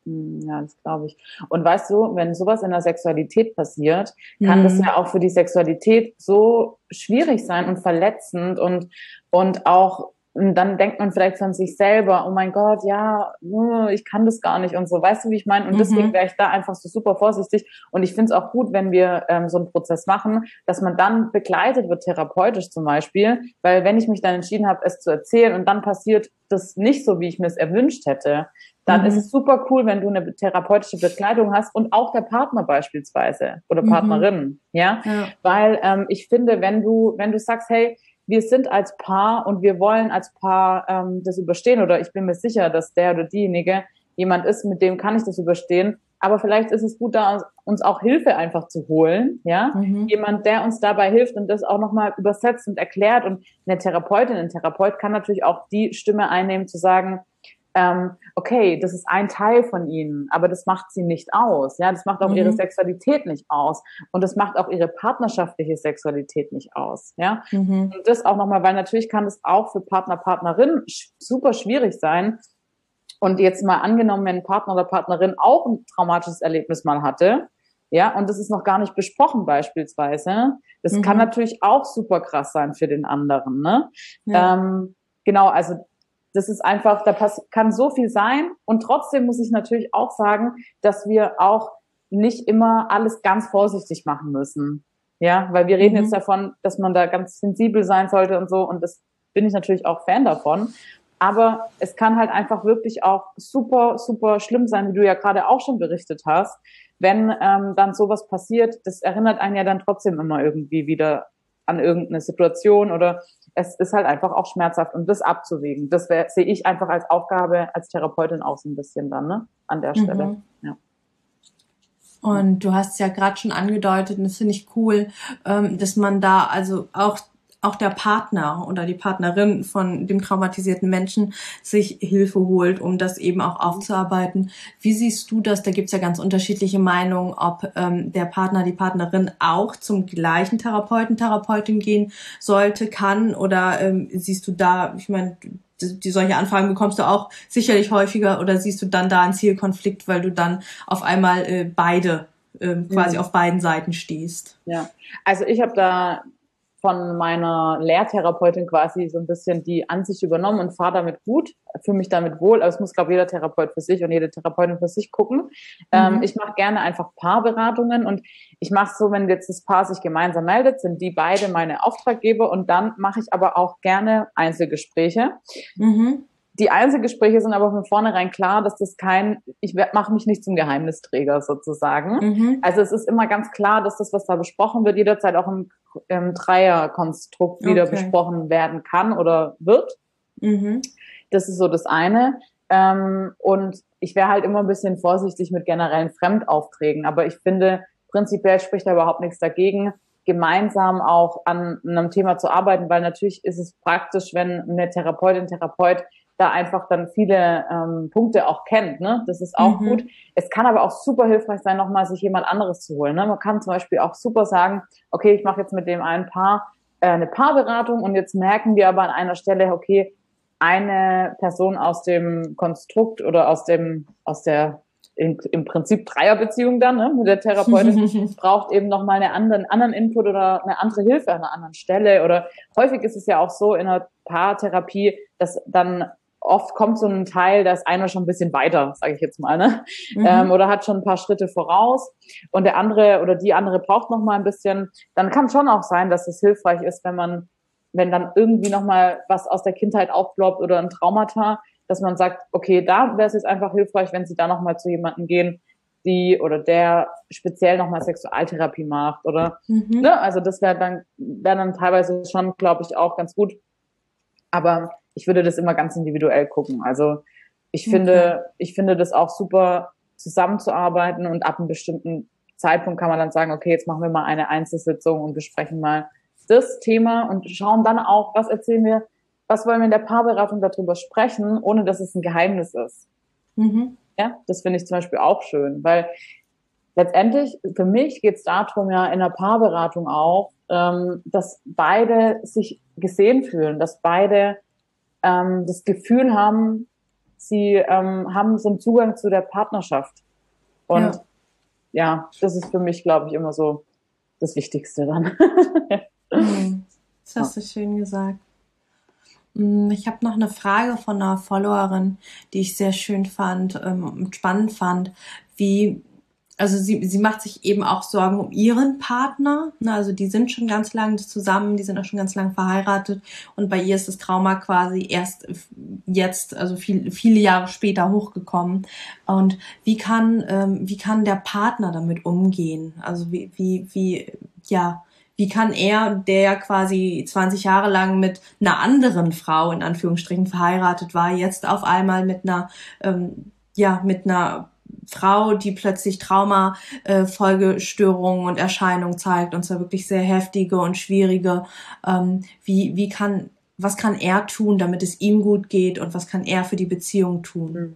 Ja, das glaube ich. Und weißt du, wenn sowas in der Sexualität passiert, kann mhm. das ja auch für die Sexualität so schwierig sein und verletzend und, und auch, und dann denkt man vielleicht von sich selber, oh mein Gott, ja, ich kann das gar nicht und so. Weißt du, wie ich meine? Und mhm. deswegen wäre ich da einfach so super vorsichtig. Und ich finde es auch gut, wenn wir ähm, so einen Prozess machen, dass man dann begleitet wird, therapeutisch zum Beispiel. Weil wenn ich mich dann entschieden habe, es zu erzählen und dann passiert das nicht so, wie ich mir es erwünscht hätte, dann mhm. ist es super cool, wenn du eine therapeutische Begleitung hast und auch der Partner beispielsweise oder mhm. Partnerin, ja? ja. Weil ähm, ich finde, wenn du, wenn du sagst, hey, wir sind als Paar und wir wollen als Paar ähm, das überstehen oder ich bin mir sicher, dass der oder diejenige jemand ist, mit dem kann ich das überstehen, aber vielleicht ist es gut, da uns auch Hilfe einfach zu holen, ja? Mhm. Jemand, der uns dabei hilft und das auch nochmal übersetzt und erklärt und eine Therapeutin, ein Therapeut kann natürlich auch die Stimme einnehmen, zu sagen, ähm, okay, das ist ein Teil von ihnen, aber das macht sie nicht aus. Ja, das macht auch mhm. ihre Sexualität nicht aus und das macht auch ihre partnerschaftliche Sexualität nicht aus. Ja, mhm. und das auch nochmal, weil natürlich kann es auch für Partner, Partnerinnen super schwierig sein. Und jetzt mal angenommen, wenn ein Partner oder Partnerin auch ein traumatisches Erlebnis mal hatte, ja, und das ist noch gar nicht besprochen beispielsweise, das mhm. kann natürlich auch super krass sein für den anderen. Ne? Ja. Ähm, genau, also das ist einfach, da kann so viel sein und trotzdem muss ich natürlich auch sagen, dass wir auch nicht immer alles ganz vorsichtig machen müssen. Ja, weil wir reden mhm. jetzt davon, dass man da ganz sensibel sein sollte und so und das bin ich natürlich auch Fan davon. Aber es kann halt einfach wirklich auch super, super schlimm sein, wie du ja gerade auch schon berichtet hast, wenn ähm, dann sowas passiert. Das erinnert einen ja dann trotzdem immer irgendwie wieder an irgendeine Situation oder es ist halt einfach auch schmerzhaft und das abzuwägen. Das wär, sehe ich einfach als Aufgabe als Therapeutin auch so ein bisschen dann, ne, an der Stelle. Mhm. Ja. Und du hast ja gerade schon angedeutet, und das finde ich cool, ähm, dass man da also auch auch der Partner oder die Partnerin von dem traumatisierten Menschen sich Hilfe holt, um das eben auch aufzuarbeiten. Wie siehst du das? Da gibt's ja ganz unterschiedliche Meinungen, ob ähm, der Partner, die Partnerin auch zum gleichen Therapeuten, Therapeutin gehen sollte, kann oder ähm, siehst du da, ich meine, die, die solche Anfragen bekommst du auch sicherlich häufiger oder siehst du dann da einen Zielkonflikt, weil du dann auf einmal äh, beide äh, quasi mhm. auf beiden Seiten stehst? Ja, also ich habe da von meiner Lehrtherapeutin quasi so ein bisschen die Ansicht übernommen und fahre damit gut, fühle mich damit wohl, aber es muss, glaube ich, jeder Therapeut für sich und jede Therapeutin für sich gucken. Mhm. Ähm, ich mache gerne einfach Paarberatungen und ich mache so, wenn jetzt das Paar sich gemeinsam meldet, sind die beide meine Auftraggeber und dann mache ich aber auch gerne Einzelgespräche. Mhm. Die Einzelgespräche sind aber von vornherein klar, dass das kein, ich mache mich nicht zum Geheimnisträger sozusagen. Mhm. Also es ist immer ganz klar, dass das, was da besprochen wird, jederzeit auch im, im Dreierkonstrukt wieder okay. besprochen werden kann oder wird. Mhm. Das ist so das eine. Ähm, und ich wäre halt immer ein bisschen vorsichtig mit generellen Fremdaufträgen. Aber ich finde, prinzipiell spricht da überhaupt nichts dagegen, gemeinsam auch an einem Thema zu arbeiten, weil natürlich ist es praktisch, wenn eine Therapeutin, Therapeut da einfach dann viele ähm, Punkte auch kennt, ne? Das ist auch mhm. gut. Es kann aber auch super hilfreich sein, nochmal sich jemand anderes zu holen, ne? Man kann zum Beispiel auch super sagen, okay, ich mache jetzt mit dem einen Paar äh, eine Paarberatung und jetzt merken wir aber an einer Stelle, okay, eine Person aus dem Konstrukt oder aus dem, aus der in, im Prinzip Dreierbeziehung dann, ne, mit der Therapeutin, braucht eben nochmal einen anderen, anderen Input oder eine andere Hilfe an einer anderen Stelle. Oder häufig ist es ja auch so in einer Paartherapie, dass dann oft kommt so ein Teil, da ist einer schon ein bisschen weiter, sage ich jetzt mal, ne? Mhm. Ähm, oder hat schon ein paar Schritte voraus und der andere oder die andere braucht noch mal ein bisschen. Dann kann schon auch sein, dass es hilfreich ist, wenn man, wenn dann irgendwie noch mal was aus der Kindheit aufploppt oder ein Traumata, dass man sagt, okay, da wäre es jetzt einfach hilfreich, wenn Sie da noch mal zu jemandem gehen, die oder der speziell noch mal Sexualtherapie macht oder, mhm. ne? Also das wäre dann, wäre dann teilweise schon, glaube ich, auch ganz gut. Aber ich würde das immer ganz individuell gucken. Also ich okay. finde, ich finde das auch super, zusammenzuarbeiten und ab einem bestimmten Zeitpunkt kann man dann sagen, okay, jetzt machen wir mal eine Einzelsitzung und besprechen mal das Thema und schauen dann auch, was erzählen wir, was wollen wir in der Paarberatung darüber sprechen, ohne dass es ein Geheimnis ist. Mhm. Ja, das finde ich zum Beispiel auch schön, weil letztendlich, für mich geht es darum ja in der Paarberatung auch, ähm, dass beide sich gesehen fühlen, dass beide ähm, das Gefühl haben, sie ähm, haben so einen Zugang zu der Partnerschaft. Und ja, ja das ist für mich, glaube ich, immer so das Wichtigste dann. Mhm. Das hast du schön gesagt. Ich habe noch eine Frage von einer Followerin, die ich sehr schön fand ähm, und spannend fand, wie, also sie, sie macht sich eben auch Sorgen um ihren Partner, ne? Also die sind schon ganz lange zusammen, die sind auch schon ganz lange verheiratet und bei ihr ist das Trauma quasi erst jetzt, also viel, viele Jahre später hochgekommen. Und wie kann, ähm, wie kann der Partner damit umgehen? Also wie, wie, wie, ja, Wie kann er, der quasi zwanzig Jahre lang mit einer anderen Frau in Anführungsstrichen verheiratet war, jetzt auf einmal mit einer, ähm, ja, mit einer Frau, die plötzlich Trauma, äh, Folgestörungen und Erscheinungen zeigt, und zwar wirklich sehr heftige und schwierige. Ähm, wie, wie kann, was kann er tun, damit es ihm gut geht, und was kann er für die Beziehung tun?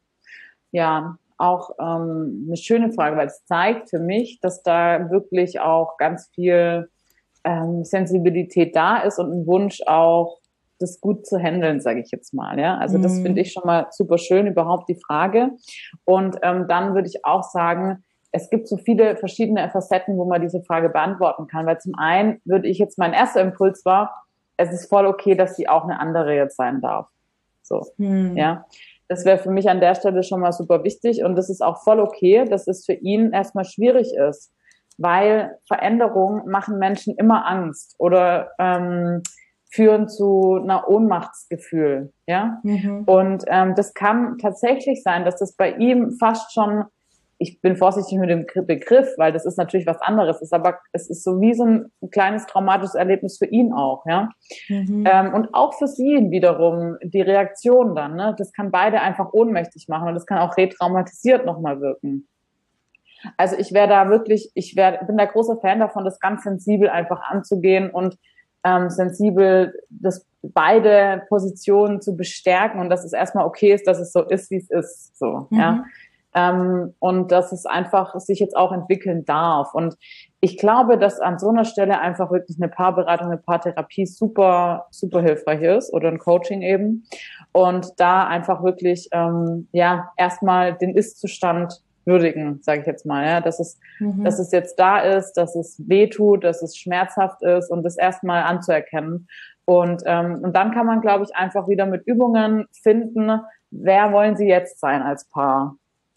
Ja, auch ähm, eine schöne Frage, weil es zeigt für mich, dass da wirklich auch ganz viel ähm, Sensibilität da ist und ein Wunsch auch, das gut zu handeln, sage ich jetzt mal. Ja, also das finde ich schon mal super schön, überhaupt die Frage. Und ähm, dann würde ich auch sagen, es gibt so viele verschiedene Facetten, wo man diese Frage beantworten kann. Weil zum einen würde ich jetzt, mein erster Impuls war, es ist voll okay, dass sie auch eine andere jetzt sein darf. So, hm. ja. Das wäre für mich an der Stelle schon mal super wichtig, und das ist auch voll okay, dass es für ihn erstmal schwierig ist, weil Veränderungen machen Menschen immer Angst oder ähm, führen zu einer Ohnmachtsgefühl, ja. Mhm. Und ähm, das kann tatsächlich sein, dass das bei ihm fast schon, ich bin vorsichtig mit dem Begriff, weil das ist natürlich was anderes, ist aber es ist so wie so ein kleines traumatisches Erlebnis für ihn auch, ja. Mhm. Ähm, und auch für sie wiederum die Reaktion dann, ne, das kann beide einfach ohnmächtig machen, und das kann auch retraumatisiert nochmal wirken. Also ich wäre da wirklich, ich wär, bin da großer Fan davon, das ganz sensibel einfach anzugehen und ähm, sensibel das beide Positionen zu bestärken, und dass es erstmal okay ist, dass es so ist, wie es ist, so, mhm. ja. Ähm, und dass es einfach sich jetzt auch entwickeln darf. Und ich glaube, dass an so einer Stelle einfach wirklich eine Paarberatung, eine Paartherapie super, super hilfreich ist, oder ein Coaching eben. Und da einfach wirklich, ähm, ja, erstmal den Ist-Zustand würdigen, sage ich jetzt mal, ja, dass es, mhm. dass es jetzt da ist, dass es weh tut, dass es schmerzhaft ist, und das erstmal anzuerkennen. Und, ähm, und dann kann man, glaube ich, einfach wieder mit Übungen finden, wer wollen sie jetzt sein als Paar?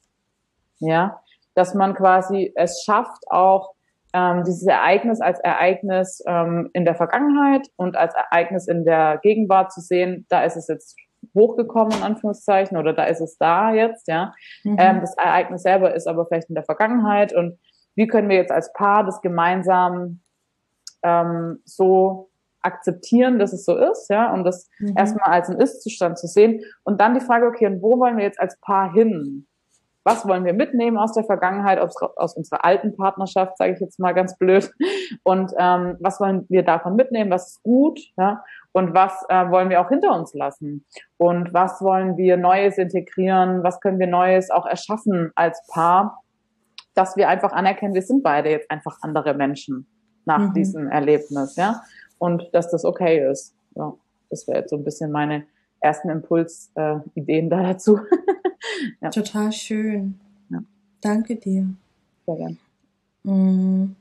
Ja, dass man quasi es schafft, auch ähm, dieses Ereignis als Ereignis ähm, in der Vergangenheit und als Ereignis in der Gegenwart zu sehen. Da ist es jetzt hochgekommen, in Anführungszeichen, oder da ist es da jetzt, ja. Mhm. Ähm, das Ereignis selber ist aber vielleicht in der Vergangenheit, und wie können wir jetzt als Paar das gemeinsam ähm, so akzeptieren, dass es so ist, ja, und das mhm. erstmal als einen Ist-Zustand zu sehen, und dann die Frage, okay, und wo wollen wir jetzt als Paar hin? Was wollen wir mitnehmen aus der Vergangenheit, aus, aus unserer alten Partnerschaft, sage ich jetzt mal ganz blöd, und ähm, was wollen wir davon mitnehmen, was ist gut, ja, und was äh, wollen wir auch hinter uns lassen, und was wollen wir Neues integrieren, was können wir Neues auch erschaffen als Paar, dass wir einfach anerkennen, wir sind beide jetzt einfach andere Menschen nach mhm. diesem Erlebnis, ja, und dass das okay ist. Ja, das wäre jetzt so ein bisschen meine ersten Impulsideen äh, da dazu. Ja. Total schön. Ja. Danke dir. Sehr gerne. Mhm.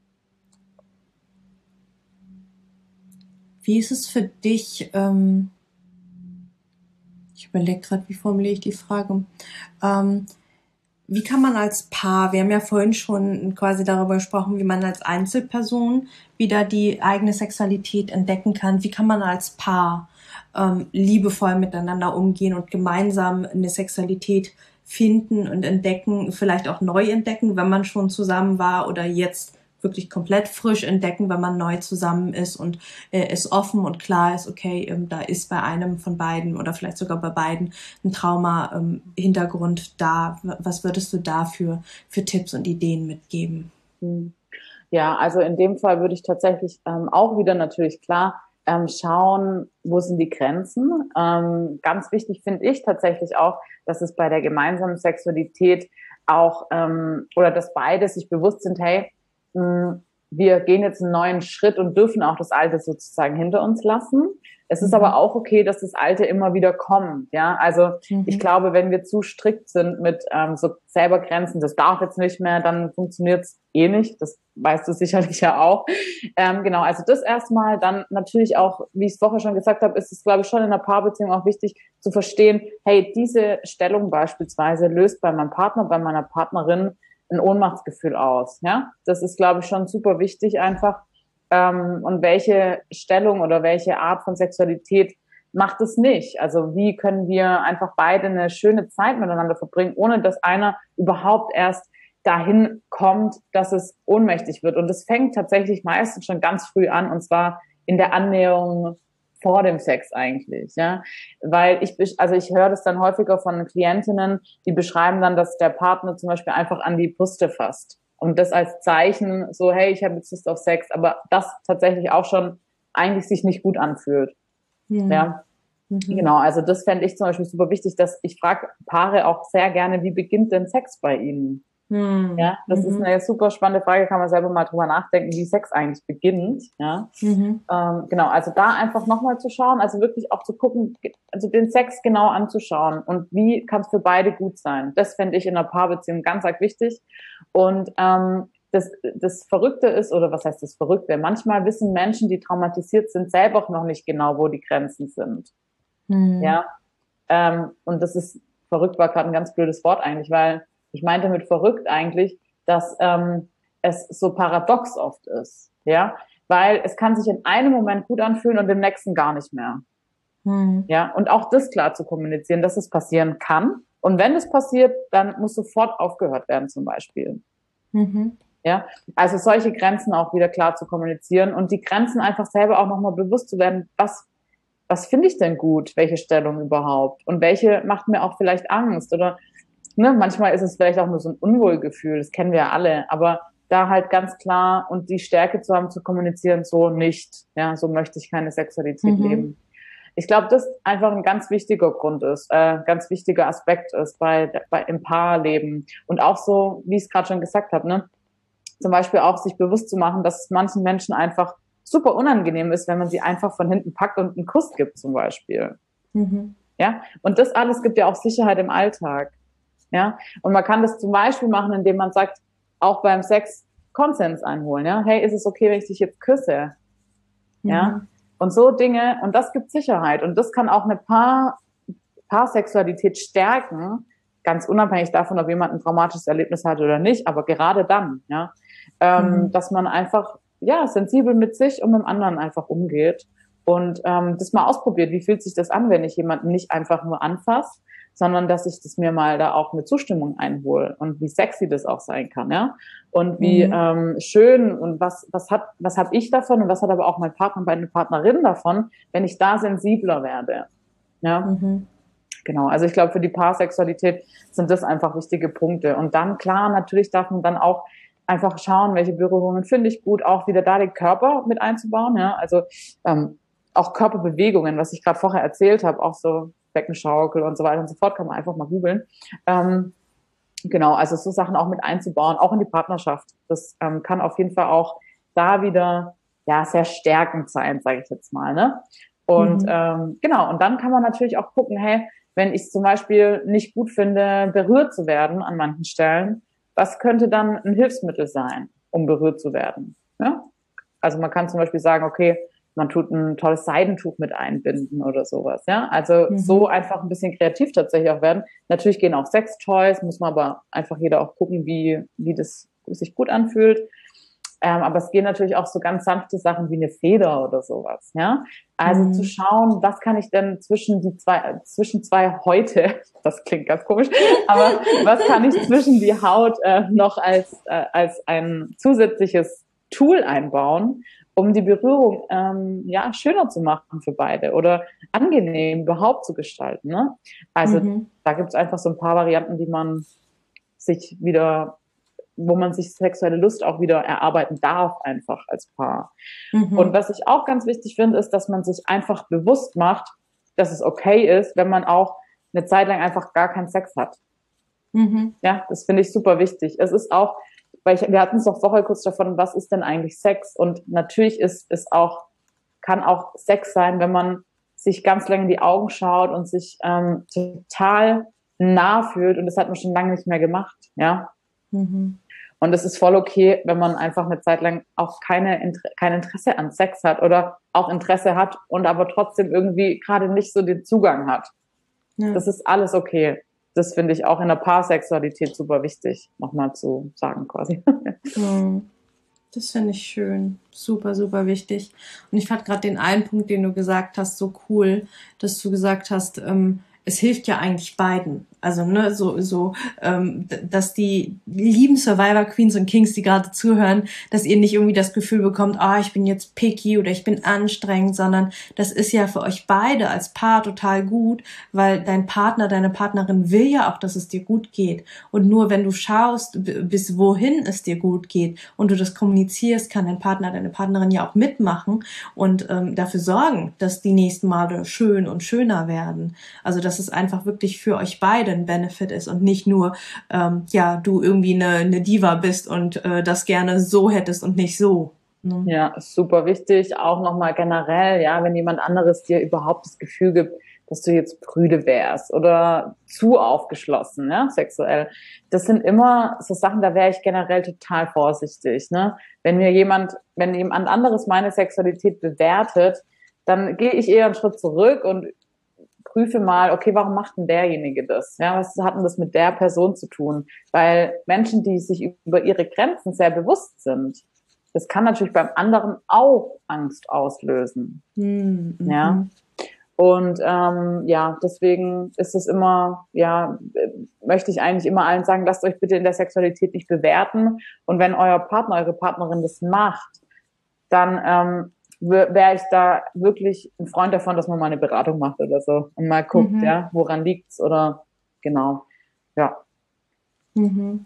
Wie ist es für dich, ähm, ich überlege gerade, wie formuliere ich die Frage, ähm, wie kann man als Paar, wir haben ja vorhin schon quasi darüber gesprochen, wie man als Einzelperson wieder die eigene Sexualität entdecken kann, wie kann man als Paar ähm, liebevoll miteinander umgehen und gemeinsam eine Sexualität finden und entdecken, vielleicht auch neu entdecken, wenn man schon zusammen war, oder jetzt wirklich komplett frisch entdecken, wenn man neu zusammen ist und äh, es offen und klar ist, okay, ähm, da ist bei einem von beiden oder vielleicht sogar bei beiden ein Trauma-Hintergrund ähm, da. Was würdest du da für, für Tipps und Ideen mitgeben? Ja, also in dem Fall würde ich tatsächlich ähm, auch wieder natürlich klar ähm, schauen, wo sind die Grenzen. Ähm, ganz wichtig finde ich tatsächlich auch, dass es bei der gemeinsamen Sexualität auch, ähm, oder dass beide sich bewusst sind, hey, wir gehen jetzt einen neuen Schritt und dürfen auch das Alte sozusagen hinter uns lassen. Es ist Mhm. aber auch okay, dass das Alte immer wieder kommt, ja. Also Mhm. ich glaube, wenn wir zu strikt sind mit ähm, so selber Grenzen, das darf jetzt nicht mehr, dann funktioniert's eh nicht. Das weißt du sicherlich ja auch. Ähm, genau, also das erstmal. Dann natürlich auch, wie ich es vorher schon gesagt habe, ist es, glaube ich, schon in einer Paarbeziehung auch wichtig zu verstehen, hey, diese Stellung beispielsweise löst bei meinem Partner, bei meiner Partnerin ein Ohnmachtsgefühl aus, ja. Das ist, glaube ich, schon super wichtig einfach. Ähm, und welche Stellung oder welche Art von Sexualität macht es nicht? Also wie können wir einfach beide eine schöne Zeit miteinander verbringen, ohne dass einer überhaupt erst dahin kommt, dass es ohnmächtig wird? Und das fängt tatsächlich meistens schon ganz früh an, und zwar in der Annäherung vor dem Sex eigentlich, ja, weil ich, also ich höre das dann häufiger von Klientinnen, die beschreiben dann, dass der Partner zum Beispiel einfach an die Brüste fasst. Und das als Zeichen, so, hey, ich habe jetzt Lust auf Sex, aber das tatsächlich auch schon eigentlich sich nicht gut anfühlt. Mhm. Ja, mhm. Genau, also das fände ich zum Beispiel super wichtig, dass ich frage Paare auch sehr gerne, wie beginnt denn Sex bei ihnen? Mhm. Ja, das mhm. ist eine super spannende Frage, kann man selber mal drüber nachdenken, wie Sex eigentlich beginnt. Ja, mhm. ähm, genau, also da einfach nochmal zu schauen, also wirklich auch zu gucken, also den Sex genau anzuschauen und wie kann es für beide gut sein. Das fände ich in einer Paarbeziehung ganz arg wichtig. Und ähm, das, das Verrückte ist, oder was heißt das Verrückte? Manchmal wissen Menschen, die traumatisiert sind, selber auch noch nicht genau, wo die Grenzen sind. Mhm. Ja, ähm, und das ist, verrückt war gerade ein ganz blödes Wort eigentlich, weil ich meinte mit verrückt eigentlich, dass ähm, es so paradox oft ist, ja, weil es kann sich in einem Moment gut anfühlen und im nächsten gar nicht mehr. Mhm. Ja, und auch das klar zu kommunizieren, dass es passieren kann. Und wenn es passiert, dann muss sofort aufgehört werden zum Beispiel. Mhm. Ja, also solche Grenzen auch wieder klar zu kommunizieren und die Grenzen einfach selber auch nochmal bewusst zu werden, was was finde ich denn gut, welche Stellung überhaupt und welche macht mir auch vielleicht Angst oder ne, manchmal ist es vielleicht auch nur so ein Unwohlgefühl, das kennen wir ja alle, aber da halt ganz klar und die Stärke zu haben, zu kommunizieren, so nicht, ja, so möchte ich keine Sexualität mhm. leben. Ich glaube, das einfach ein ganz wichtiger Grund ist, äh, ganz wichtiger Aspekt ist bei, bei im Paarleben und auch so, wie ich es gerade schon gesagt habe, ne, zum Beispiel auch sich bewusst zu machen, dass es manchen Menschen einfach super unangenehm ist, wenn man sie einfach von hinten packt und einen Kuss gibt zum Beispiel. Mhm. Ja, und das alles gibt ja auch Sicherheit im Alltag. Ja, und man kann das zum Beispiel machen, indem man sagt, auch beim Sex Konsens einholen. Ja, hey, ist es okay, wenn ich dich jetzt küsse? Mhm. Ja, und so Dinge, und das gibt Sicherheit und das kann auch eine Paar, Paarsexualität stärken, ganz unabhängig davon, ob jemand ein traumatisches Erlebnis hat oder nicht, aber gerade dann, ja, ähm, mhm. dass man einfach ja sensibel mit sich und mit dem anderen einfach umgeht und ähm, das mal ausprobiert. Wie fühlt sich das an, wenn ich jemanden nicht einfach nur anfasse, sondern dass ich das mir mal da auch eine Zustimmung einhole und wie sexy das auch sein kann, ja, und wie mhm. ähm, schön und was was hat was habe ich davon und was hat aber auch mein Partner, meine Partnerin davon, wenn ich da sensibler werde, ja. Mhm. Genau, also ich glaube, für die Paarsexualität sind das einfach wichtige Punkte. Und dann, klar, natürlich darf man dann auch einfach schauen, welche Berührungen finde ich gut, auch wieder da den Körper mit einzubauen, ja, also ähm, auch Körperbewegungen, was ich gerade vorher erzählt habe, auch so Beckenschaukel und so weiter und so fort, kann man einfach mal googeln. Ähm, genau, also so Sachen auch mit einzubauen, auch in die Partnerschaft. Das ähm, kann auf jeden Fall auch da wieder ja sehr stärkend sein, sage ich jetzt mal, ne? Und mhm. ähm, genau, und dann kann man natürlich auch gucken, hey, wenn ich es zum Beispiel nicht gut finde, berührt zu werden an manchen Stellen, was könnte dann ein Hilfsmittel sein, um berührt zu werden? Ja? Also man kann zum Beispiel sagen, okay, man tut ein tolles Seidentuch mit einbinden oder sowas. Ja, also mhm. so einfach ein bisschen kreativ tatsächlich auch werden. Natürlich gehen auch Sextoys, muss man aber einfach jeder auch gucken, wie wie das sich gut anfühlt. Ähm, aber es gehen natürlich auch so ganz sanfte Sachen wie eine Feder oder sowas. Ja, also mhm. zu schauen, was kann ich denn zwischen die zwei zwischen zwei Häute, das klingt ganz komisch, aber was kann ich zwischen die Haut äh, noch als äh, als ein zusätzliches Tool einbauen, um die Berührung ähm, ja schöner zu machen für beide oder angenehm überhaupt zu gestalten. Ne? Also mhm. da gibt es einfach so ein paar Varianten, die man sich wieder, wo man sich sexuelle Lust auch wieder erarbeiten darf, einfach als Paar. Mhm. Und was ich auch ganz wichtig finde, ist, dass man sich einfach bewusst macht, dass es okay ist, wenn man auch eine Zeit lang einfach gar keinen Sex hat. Mhm. Ja, das finde ich super wichtig. Es ist auch weil ich, wir hatten es doch vorher kurz davon, was ist denn eigentlich Sex? Und natürlich ist es auch, kann auch Sex sein, wenn man sich ganz lange in die Augen schaut und sich ähm, total nah fühlt. Und das hat man schon lange nicht mehr gemacht, ja. Mhm. Und es ist voll okay, wenn man einfach eine Zeit lang auch keine, kein Interesse an Sex hat oder auch Interesse hat und aber trotzdem irgendwie gerade nicht so den Zugang hat. Ja. Das ist alles okay. Das finde ich auch in der Paarsexualität super wichtig, nochmal zu sagen quasi. Mhm. Das finde ich schön. Super, super wichtig. Und ich fand gerade den einen Punkt, den du gesagt hast, so cool, dass du gesagt hast, ähm, es hilft ja eigentlich beiden. Also, ne, so, so, ähm, dass die lieben Survivor Queens und Kings, die gerade zuhören, dass ihr nicht irgendwie das Gefühl bekommt, ah, ich bin jetzt picky oder ich bin anstrengend, sondern das ist ja für euch beide als Paar total gut, weil dein Partner, deine Partnerin will ja auch, dass es dir gut geht. Und nur wenn du schaust, bis wohin es dir gut geht und du das kommunizierst, kann dein Partner, deine Partnerin ja auch mitmachen und ähm, dafür sorgen, dass die nächsten Male schön und schöner werden. Also, dass es einfach wirklich für euch beide ein Benefit ist und nicht nur, ähm, ja, du irgendwie eine, eine Diva bist und äh, das gerne so hättest und nicht so. Ne? Ja, ist super wichtig. Auch nochmal generell, ja, wenn jemand anderes dir überhaupt das Gefühl gibt, dass du jetzt prüde wärst oder zu aufgeschlossen, ja, sexuell. Das sind immer so Sachen, da wäre ich generell total vorsichtig, ne? Wenn mir jemand, wenn jemand anderes meine Sexualität bewertet, dann gehe ich eher einen Schritt zurück und prüfe mal, okay, warum macht denn derjenige das? Ja, was hat denn das mit der Person zu tun? Weil Menschen, die sich über ihre Grenzen sehr bewusst sind, das kann natürlich beim anderen auch Angst auslösen. Mhm. Ja. Und ähm, ja, deswegen ist es immer, ja, möchte ich eigentlich immer allen sagen, lasst euch bitte in der Sexualität nicht bewerten. Und wenn euer Partner, eure Partnerin das macht, dann ähm, wäre ich da wirklich ein Freund davon, dass man mal eine Beratung macht oder so und mal guckt, mhm. ja, woran liegt's oder genau, ja. Mhm.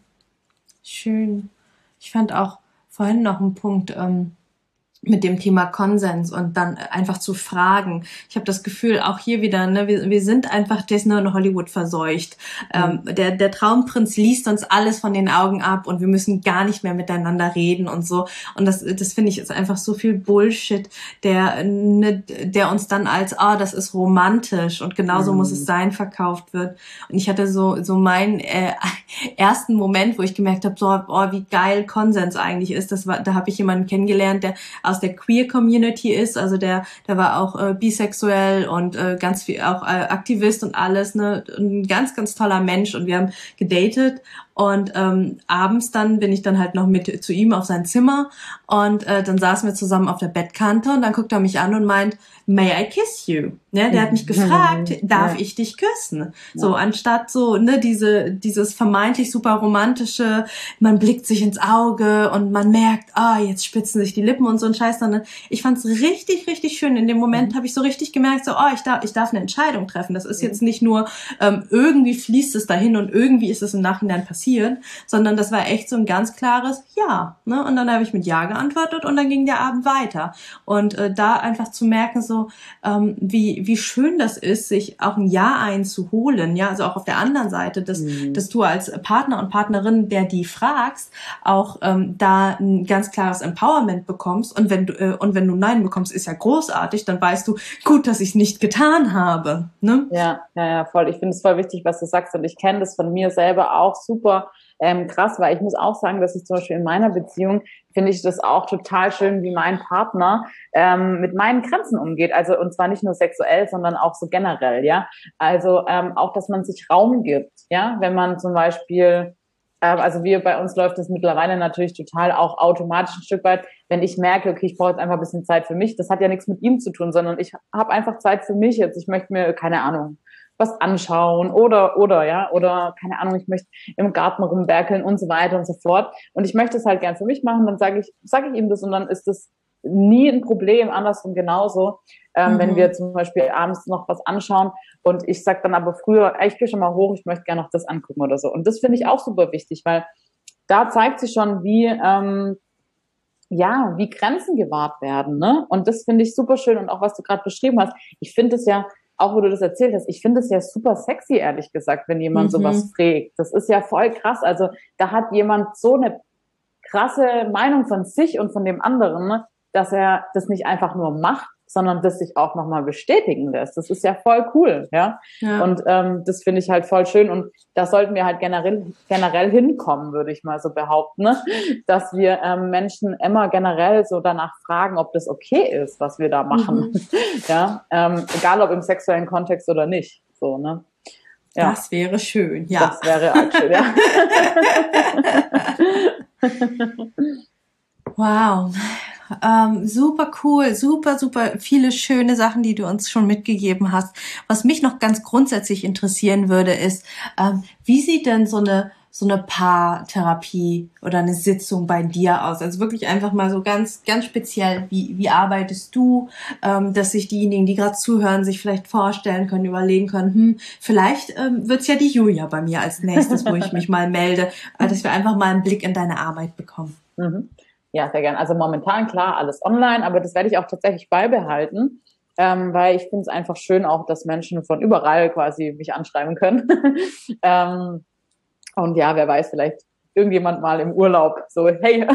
Schön. Ich fand auch vorhin noch einen Punkt ähm, mit dem Thema Konsens und dann einfach zu fragen. Ich habe das Gefühl, auch hier wieder, ne, wir, wir sind einfach Disney und Hollywood verseucht. Mhm. Ähm, der, der Traumprinz liest uns alles von den Augen ab und wir müssen gar nicht mehr miteinander reden und so. Und das, das finde ich ist einfach so viel Bullshit, der, ne, der uns dann als, ah, oh, das ist romantisch und genauso mhm. muss es sein, verkauft wird. Und ich hatte so, so meinen äh, ersten Moment, wo ich gemerkt habe, so, oh, wie geil Konsens eigentlich ist. Das war, da habe ich jemanden kennengelernt, der aus der Queer-Community ist, also der, der war auch äh, bisexuell und äh, ganz viel auch äh, Aktivist und alles, ne, ein ganz, ganz toller Mensch und wir haben gedatet und ähm, abends dann bin ich dann halt noch mit zu ihm auf sein Zimmer und äh, dann saßen wir zusammen auf der Bettkante und dann guckt er mich an und meint, may I kiss you? Ne, der hat mich gefragt, darf ja. ich dich küssen? So, ja. anstatt so, ne, diese, dieses vermeintlich super romantische, man blickt sich ins Auge und man merkt, ah, jetzt spitzen sich die Lippen und so ein Scheiß, sondern ich fand's richtig, richtig schön. In dem Moment mhm. habe ich so richtig gemerkt, so, oh, ich darf, ich darf eine Entscheidung treffen. Das ist mhm. jetzt nicht nur, ähm, irgendwie fließt es dahin und irgendwie ist es im Nachhinein passiert, sondern das war echt so ein ganz klares Ja, ne, und dann habe ich mit Ja geantwortet und dann ging der Abend weiter. Und äh, da einfach zu merken, so, ähm, wie, wie schön das ist, sich auch ein Ja einzuholen, ja, also auch auf der anderen Seite, dass, mhm. dass du als Partner und Partnerin, der die fragst, auch ähm, da ein ganz klares Empowerment bekommst und wenn du äh, und wenn du Nein bekommst, ist ja großartig, dann weißt du, gut, dass ich es nicht getan habe, ne? Ja, ja, ja, voll. Ich finde es voll wichtig, was du sagst und ich kenne das von mir selber auch super ähm, krass, weil ich muss auch sagen, dass ich zum Beispiel in meiner Beziehung finde ich das auch total schön, wie mein Partner ähm, mit meinen Grenzen umgeht. Also und zwar nicht nur sexuell, sondern auch so generell, ja. Also ähm, auch, dass man sich Raum gibt, ja, wenn man zum Beispiel, äh, also wir bei uns läuft das mittlerweile natürlich total auch automatisch ein Stück weit, wenn ich merke, okay, ich brauche jetzt einfach ein bisschen Zeit für mich. Das hat ja nichts mit ihm zu tun, sondern ich habe einfach Zeit für mich jetzt. Ich möchte mir, keine Ahnung, was anschauen oder, oder, ja, oder, keine Ahnung, ich möchte im Garten rumwerkeln und so weiter und so fort. Und ich möchte es halt gern für mich machen, dann sage ich, sage ich ihm das und dann ist das nie ein Problem, andersrum genauso. Ähm, mhm. Wenn wir zum Beispiel abends noch was anschauen und ich sage dann aber früher, ey, ich gehe schon mal hoch, ich möchte gerne noch das angucken oder so. Und das finde ich auch super wichtig, weil da zeigt sich schon, wie, ähm, ja, wie Grenzen gewahrt werden, ne? Und das finde ich super schön und auch was du gerade beschrieben hast. Ich finde es ja, auch wo du das erzählt hast, ich finde es ja super sexy, ehrlich gesagt, wenn jemand mhm. sowas fragt. Das ist ja voll krass. Also da hat jemand so eine krasse Meinung von sich und von dem anderen, dass er das nicht einfach nur macht, sondern das sich auch nochmal bestätigen lässt. Das ist ja voll cool, ja. ja. Und ähm, das finde ich halt voll schön. Und da sollten wir halt generell generell hinkommen, würde ich mal so behaupten, ne? Dass wir ähm, Menschen immer generell so danach fragen, ob das okay ist, was wir da machen. Mhm. Ja, ähm, egal ob im sexuellen Kontext oder nicht. So, ne? Ja. Das wäre schön, ja. Das wäre auch schön, ja. Wow. Ähm, super cool, super, super viele schöne Sachen, die du uns schon mitgegeben hast. Was mich noch ganz grundsätzlich interessieren würde, ist, ähm, wie sieht denn so eine so eine Paartherapie oder eine Sitzung bei dir aus? Also wirklich einfach mal so ganz, ganz speziell, wie wie arbeitest du, ähm, dass sich diejenigen, die gerade zuhören, sich vielleicht vorstellen können, überlegen können, hm, vielleicht ähm, wird's ja die Julia bei mir als nächstes, wo ich mich mal melde, dass wir einfach mal einen Blick in deine Arbeit bekommen. Mhm. Ja, sehr gern. Also momentan, klar, alles online, aber das werde ich auch tatsächlich beibehalten, ähm, weil ich finde es einfach schön auch, dass Menschen von überall quasi mich anschreiben können. ähm, und ja, wer weiß, vielleicht irgendjemand mal im Urlaub so, hey.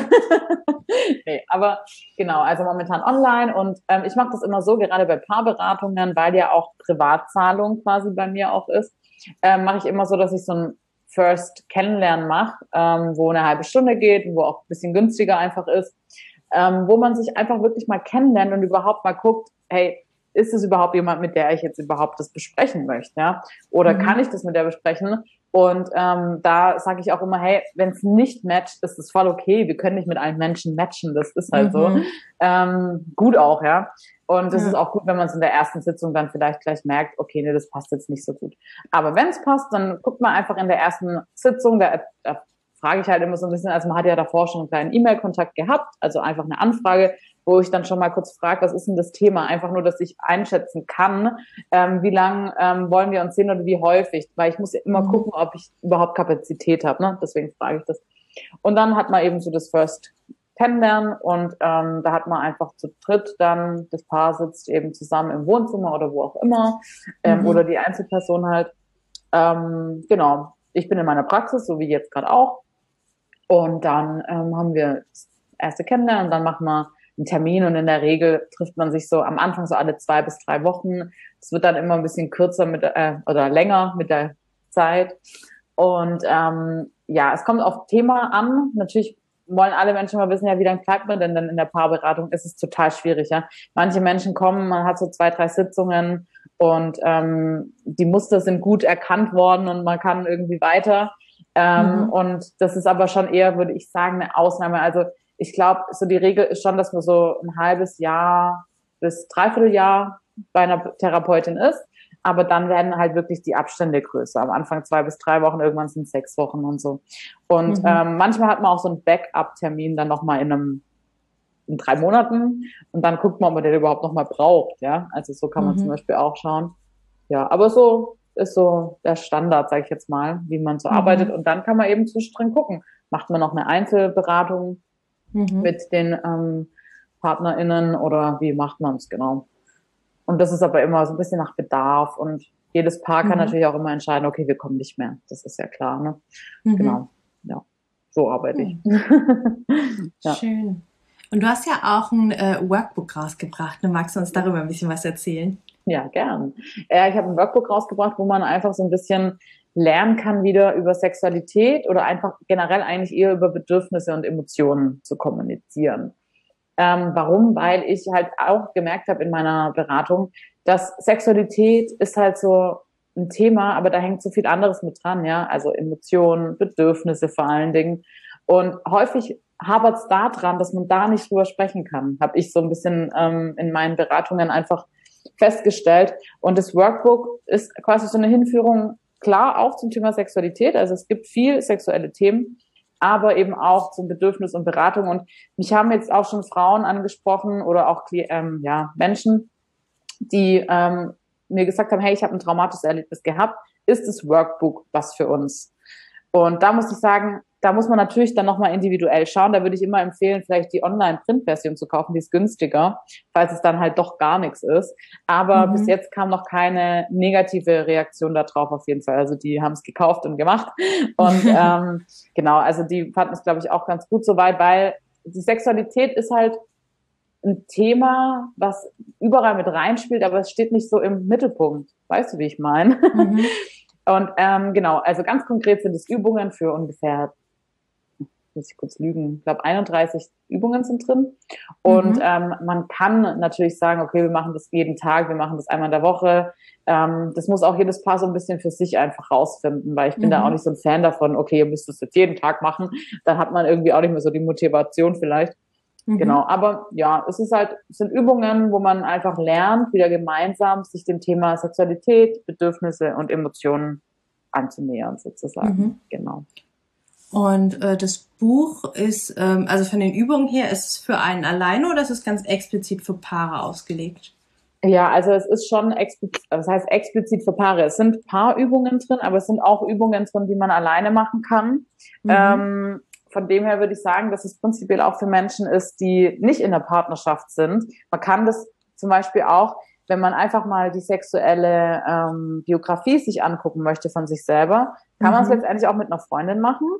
Nee, aber genau, also momentan online und ähm, ich mache das immer so, gerade bei Paarberatungen, weil ja auch Privatzahlung quasi bei mir auch ist, ähm, mache ich immer so, dass ich so ein First Kennenlernen mache, ähm, wo eine halbe Stunde geht und wo auch ein bisschen günstiger einfach ist, ähm, wo man sich einfach wirklich mal kennenlernt und überhaupt mal guckt, hey, ist es überhaupt jemand, mit der ich jetzt überhaupt das besprechen möchte, ja? Oder mhm. kann ich das mit der besprechen? Und ähm, da sage ich auch immer, hey, wenn es nicht matcht, ist es voll okay. Wir können nicht mit allen Menschen matchen, das ist halt mhm. so. Ähm, gut auch, ja. Und das ja. ist auch gut, wenn man es in der ersten Sitzung dann vielleicht gleich merkt, okay, nee, das passt jetzt nicht so gut. Aber wenn es passt, dann guckt man einfach in der ersten Sitzung, da, da frage ich halt immer so ein bisschen, also man hat ja davor schon einen kleinen E-Mail-Kontakt gehabt, also einfach eine Anfrage, wo ich dann schon mal kurz frage, was ist denn das Thema? Einfach nur, dass ich einschätzen kann, ähm, wie lang ähm, wollen wir uns sehen oder wie häufig, weil ich muss ja immer mhm. gucken, ob ich überhaupt Kapazität habe, ne? Deswegen frage ich das. Und dann hat man eben so das First Kennenlernen und ähm, da hat man einfach zu dritt dann, das Paar sitzt eben zusammen im Wohnzimmer oder wo auch immer, ähm, mhm. oder die Einzelperson halt. Ähm, genau, ich bin in meiner Praxis, so wie jetzt gerade auch. Und dann ähm, haben wir das erste Kennenlernen und dann machen wir einen Termin und in der Regel trifft man sich so am Anfang so alle zwei bis drei Wochen. Es wird dann immer ein bisschen kürzer mit äh, oder länger mit der Zeit. Und ähm, ja, es kommt auf Thema an. Natürlich wollen alle Menschen mal wissen, ja, wie lange bleibt man denn dann in der Paarberatung? Es ist total schwierig, ja. Manche Menschen kommen, man hat so zwei, drei Sitzungen und ähm, die Muster sind gut erkannt worden und man kann irgendwie weiter. Ähm, mhm. Und das ist aber schon eher, würde ich sagen, eine Ausnahme. Also ich glaube, so die Regel ist schon, dass man so ein halbes Jahr bis dreiviertel Jahr bei einer Therapeutin ist. Aber dann werden halt wirklich die Abstände größer. Am Anfang zwei bis drei Wochen, irgendwann sind es sechs Wochen und so. Und mhm. ähm, manchmal hat man auch so einen Backup-Termin dann nochmal in einem in drei Monaten und dann guckt man, ob man den überhaupt nochmal braucht. Ja, also so kann man mhm. zum Beispiel auch schauen. Ja, aber so ist so der Standard, sage ich jetzt mal, wie man so mhm. arbeitet. Und dann kann man eben zwischendrin gucken. Macht man noch eine Einzelberatung mhm. mit den ähm, PartnerInnen oder wie macht man es genau? Und das ist aber immer so ein bisschen nach Bedarf und jedes Paar kann mhm. natürlich auch immer entscheiden, okay, wir kommen nicht mehr. Das ist ja klar, ne? Mhm. Genau. Ja. So arbeite ich. Mhm. Ja. Schön. Und du hast ja auch ein äh, Workbook rausgebracht. Ne? Magst du uns darüber ein bisschen was erzählen? Ja, gern. Äh, ich habe ein Workbook rausgebracht, wo man einfach so ein bisschen lernen kann, wieder über Sexualität oder einfach generell eigentlich eher über Bedürfnisse und Emotionen zu kommunizieren. Ähm, warum? Weil ich halt auch gemerkt habe in meiner Beratung, dass Sexualität ist halt so ein Thema, aber da hängt so viel anderes mit dran, ja, also Emotionen, Bedürfnisse vor allen Dingen. Und häufig hapert es da dran, dass man da nicht drüber sprechen kann, habe ich so ein bisschen ähm, in meinen Beratungen einfach festgestellt. Und das Workbook ist quasi so eine Hinführung, klar auch zum Thema Sexualität, also es gibt viel sexuelle Themen, aber eben auch zum Bedürfnis und Beratung. Und mich haben jetzt auch schon Frauen angesprochen oder auch ähm, ja, Menschen, die ähm, mir gesagt haben, hey, ich habe ein traumatisches Erlebnis gehabt, ist das Workbook was für uns? Und da muss ich sagen, da muss man natürlich dann nochmal individuell schauen. Da würde ich immer empfehlen, vielleicht die Online-Print-Version zu kaufen, die ist günstiger, falls es dann halt doch gar nichts ist. Aber mhm. bis jetzt kam noch keine negative Reaktion darauf auf jeden Fall. Also die haben es gekauft und gemacht. Und ähm, genau, also die fanden es, glaube ich, auch ganz gut soweit, weil die Sexualität ist halt ein Thema, was überall mit reinspielt, aber es steht nicht so im Mittelpunkt. Weißt du, wie ich meine? Mhm. Und ähm, genau, also ganz konkret sind es Übungen für ungefähr, muss ich kurz lügen, ich glaube einunddreißig Übungen sind drin. Und mhm. ähm, man kann natürlich sagen, okay, wir machen das jeden Tag, wir machen das einmal in der Woche. Ähm, das muss auch jedes Paar so ein bisschen für sich einfach rausfinden, weil ich bin mhm. da auch nicht so ein Fan davon, okay, ihr müsst das jetzt jeden Tag machen. Dann hat man irgendwie auch nicht mehr so die Motivation vielleicht. Mhm. Genau, aber ja, es ist halt, es sind Übungen, wo man einfach lernt, wieder gemeinsam sich dem Thema Sexualität, Bedürfnisse und Emotionen anzunähern sozusagen. Mhm. Genau. Und äh, das Buch ist, ähm, also von den Übungen her, ist es für einen alleine oder ist es ganz explizit für Paare ausgelegt? Ja, also es ist schon explizit, das heißt explizit für Paare. Es sind Paarübungen drin, aber es sind auch Übungen drin, die man alleine machen kann. Mhm. Ähm, von dem her würde ich sagen, dass es prinzipiell auch für Menschen ist, die nicht in der Partnerschaft sind. Man kann das zum Beispiel auch, wenn man einfach mal die sexuelle ähm, Biografie sich angucken möchte von sich selber, kann mhm. man es letztendlich auch mit einer Freundin machen.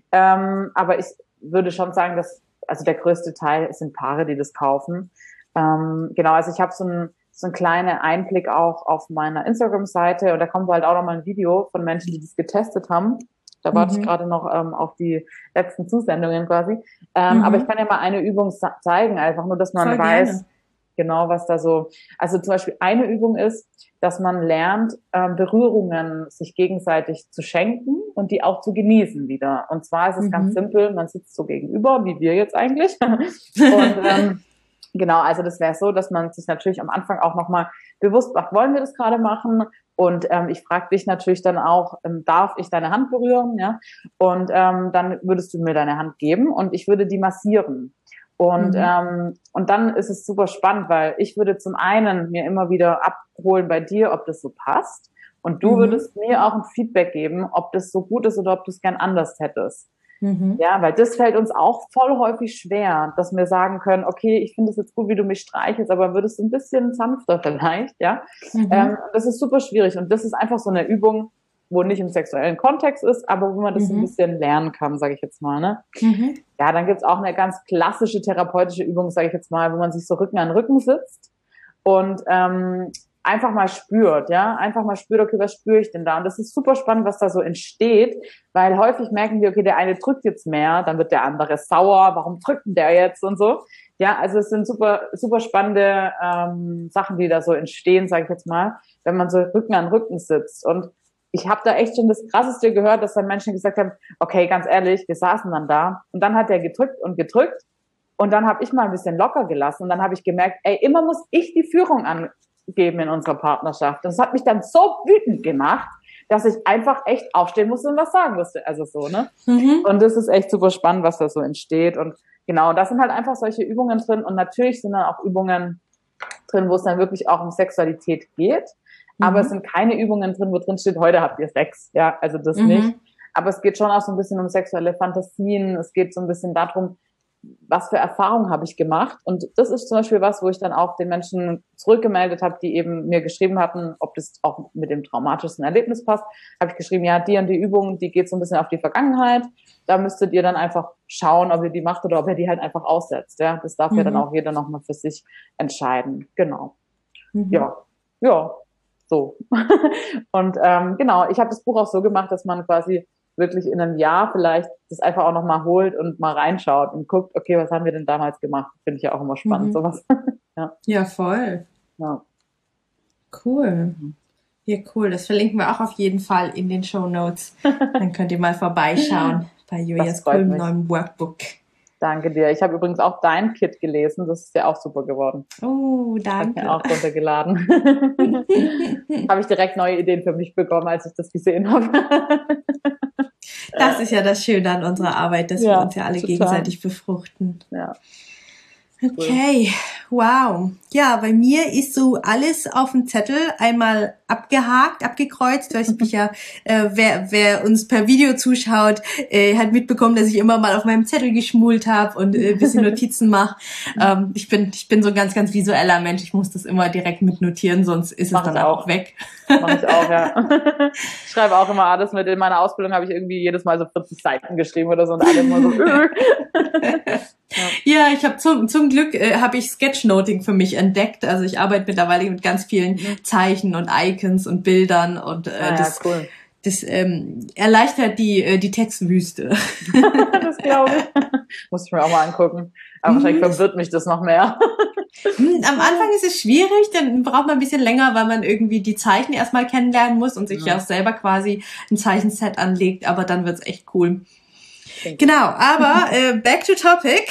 Ähm, aber ich würde schon sagen, dass also der größte Teil sind Paare, die das kaufen. Ähm, genau, also ich habe so ein so ein kleiner Einblick auch auf meiner Instagram-Seite und da kommt halt auch noch mal ein Video von Menschen, die das getestet haben. Da warte mhm. ich gerade noch ähm, auf die letzten Zusendungen quasi. Ähm, mhm. Aber ich kann ja mal eine Übung zeigen, einfach nur, dass man Voll weiß, gerne. Genau, was da so, also zum Beispiel eine Übung ist, dass man lernt, ähm, Berührungen sich gegenseitig zu schenken und die auch zu genießen wieder. Und zwar ist es mhm. ganz simpel, man sitzt so gegenüber, wie wir jetzt eigentlich. Und ähm, genau, also das wäre so, dass man sich natürlich am Anfang auch nochmal bewusst macht, wollen wir das gerade machen? Und ähm, ich frage dich natürlich dann auch, ähm, darf ich deine Hand berühren? Ja? Und ähm, dann würdest du mir deine Hand geben und ich würde die massieren. Und mhm. ähm, und dann ist es super spannend, weil ich würde zum einen mir immer wieder abholen bei dir, ob das so passt. Und du mhm. würdest mir auch ein Feedback geben, ob das so gut ist oder ob du es gern anders hättest. Mhm. Ja, weil das fällt uns auch voll häufig schwer, dass wir sagen können, okay, ich finde es jetzt gut, wie du mich streichelst, aber würdest du ein bisschen sanfter vielleicht, ja. Mhm. Ähm, das ist super schwierig und das ist einfach so eine Übung, wo nicht im sexuellen Kontext ist, aber wo man das mhm. ein bisschen lernen kann, sage ich jetzt mal. Ne? Mhm. Ja, dann gibt's auch eine ganz klassische therapeutische Übung, sage ich jetzt mal, wo man sich so Rücken an Rücken sitzt und ähm, einfach mal spürt, ja, einfach mal spürt, okay, was spüre ich denn da? Und das ist super spannend, was da so entsteht, weil häufig merken wir, okay, der eine drückt jetzt mehr, dann wird der andere sauer, warum drückt denn der jetzt und so. Ja, also es sind super super spannende ähm, Sachen, die da so entstehen, sage ich jetzt mal, wenn man so Rücken an Rücken sitzt. Und ich habe da echt schon das Krasseste gehört, dass dann Menschen gesagt haben, okay, ganz ehrlich, wir saßen dann da und dann hat der gedrückt und gedrückt und dann habe ich mal ein bisschen locker gelassen und dann habe ich gemerkt, ey, immer muss ich die Führung angeben in unserer Partnerschaft. Und das hat mich dann so wütend gemacht, dass ich einfach echt aufstehen musste und was sagen musste. Also so, ne? Mhm. Und das ist echt super spannend, was da so entsteht. Und genau, das sind halt einfach solche Übungen drin und natürlich sind dann auch Übungen drin, wo es dann wirklich auch um Sexualität geht. Aber mhm. es sind keine Übungen drin, wo drin steht, heute habt ihr Sex. Ja, also das mhm. nicht. Aber es geht schon auch so ein bisschen um sexuelle Fantasien. Es geht so ein bisschen darum, was für Erfahrungen habe ich gemacht. Und das ist zum Beispiel was, wo ich dann auch den Menschen zurückgemeldet habe, die eben mir geschrieben hatten, ob das auch mit dem traumatischen Erlebnis passt. Habe ich geschrieben, ja, die und die Übung, die geht so ein bisschen auf die Vergangenheit. Da müsstet ihr dann einfach schauen, ob ihr die macht oder ob ihr die halt einfach aussetzt. Ja, das darf mhm. ja dann auch jeder nochmal für sich entscheiden. Genau. Mhm. Ja, ja. So. Und ähm, genau, ich habe das Buch auch so gemacht, dass man quasi wirklich in einem Jahr vielleicht das einfach auch nochmal holt und mal reinschaut und guckt, okay, was haben wir denn damals gemacht? Finde ich ja auch immer spannend, mhm. sowas. ja. ja, voll. Ja. Cool. Ja, cool. Das verlinken wir auch auf jeden Fall in den Shownotes. Dann könnt ihr mal vorbeischauen bei Julias coolen neuen Workbook. Danke dir. Ich habe übrigens auch dein Kit gelesen. Das ist ja auch super geworden. Oh, danke. Habe mir auch runtergeladen. Habe ich direkt neue Ideen für mich bekommen, als ich das gesehen habe. Das ist ja das Schöne an unserer Arbeit, dass ja, wir uns ja alle total. gegenseitig befruchten. Ja. Okay, wow. Ja, bei mir ist so alles auf dem Zettel einmal abgehakt, abgekreuzt. Du hast mich ja, äh, wer, wer uns per Video zuschaut, äh, hat mitbekommen, dass ich immer mal auf meinem Zettel geschmult habe und äh, ein bisschen Notizen mache. Ähm, ich bin, ich bin so ein ganz, ganz visueller Mensch. Ich muss das immer direkt mitnotieren, sonst ist Mach es dann auch weg. Mach ich auch, ja. Ich schreibe auch immer alles mit. In meiner Ausbildung habe ich irgendwie jedes Mal so vierzig Seiten geschrieben oder so und alle immer so. Äh. Ja. ja, ich habe zum zum Glück äh, habe ich Sketchnoting für mich entdeckt. Also ich arbeite mittlerweile mit ganz vielen mhm. Zeichen und Icons und Bildern und äh, ah, das, ja, cool. das ähm, erleichtert die äh, die Textwüste. Das glaube ich. Muss ich mir auch mal angucken. Aber mhm. wahrscheinlich verwirrt mich das noch mehr. Am Anfang ist es schwierig, dann braucht man ein bisschen länger, weil man irgendwie die Zeichen erstmal kennenlernen muss und sich ja, ja auch selber quasi ein Zeichenset anlegt. Aber dann wird's echt cool. Genau, aber äh, back to topic.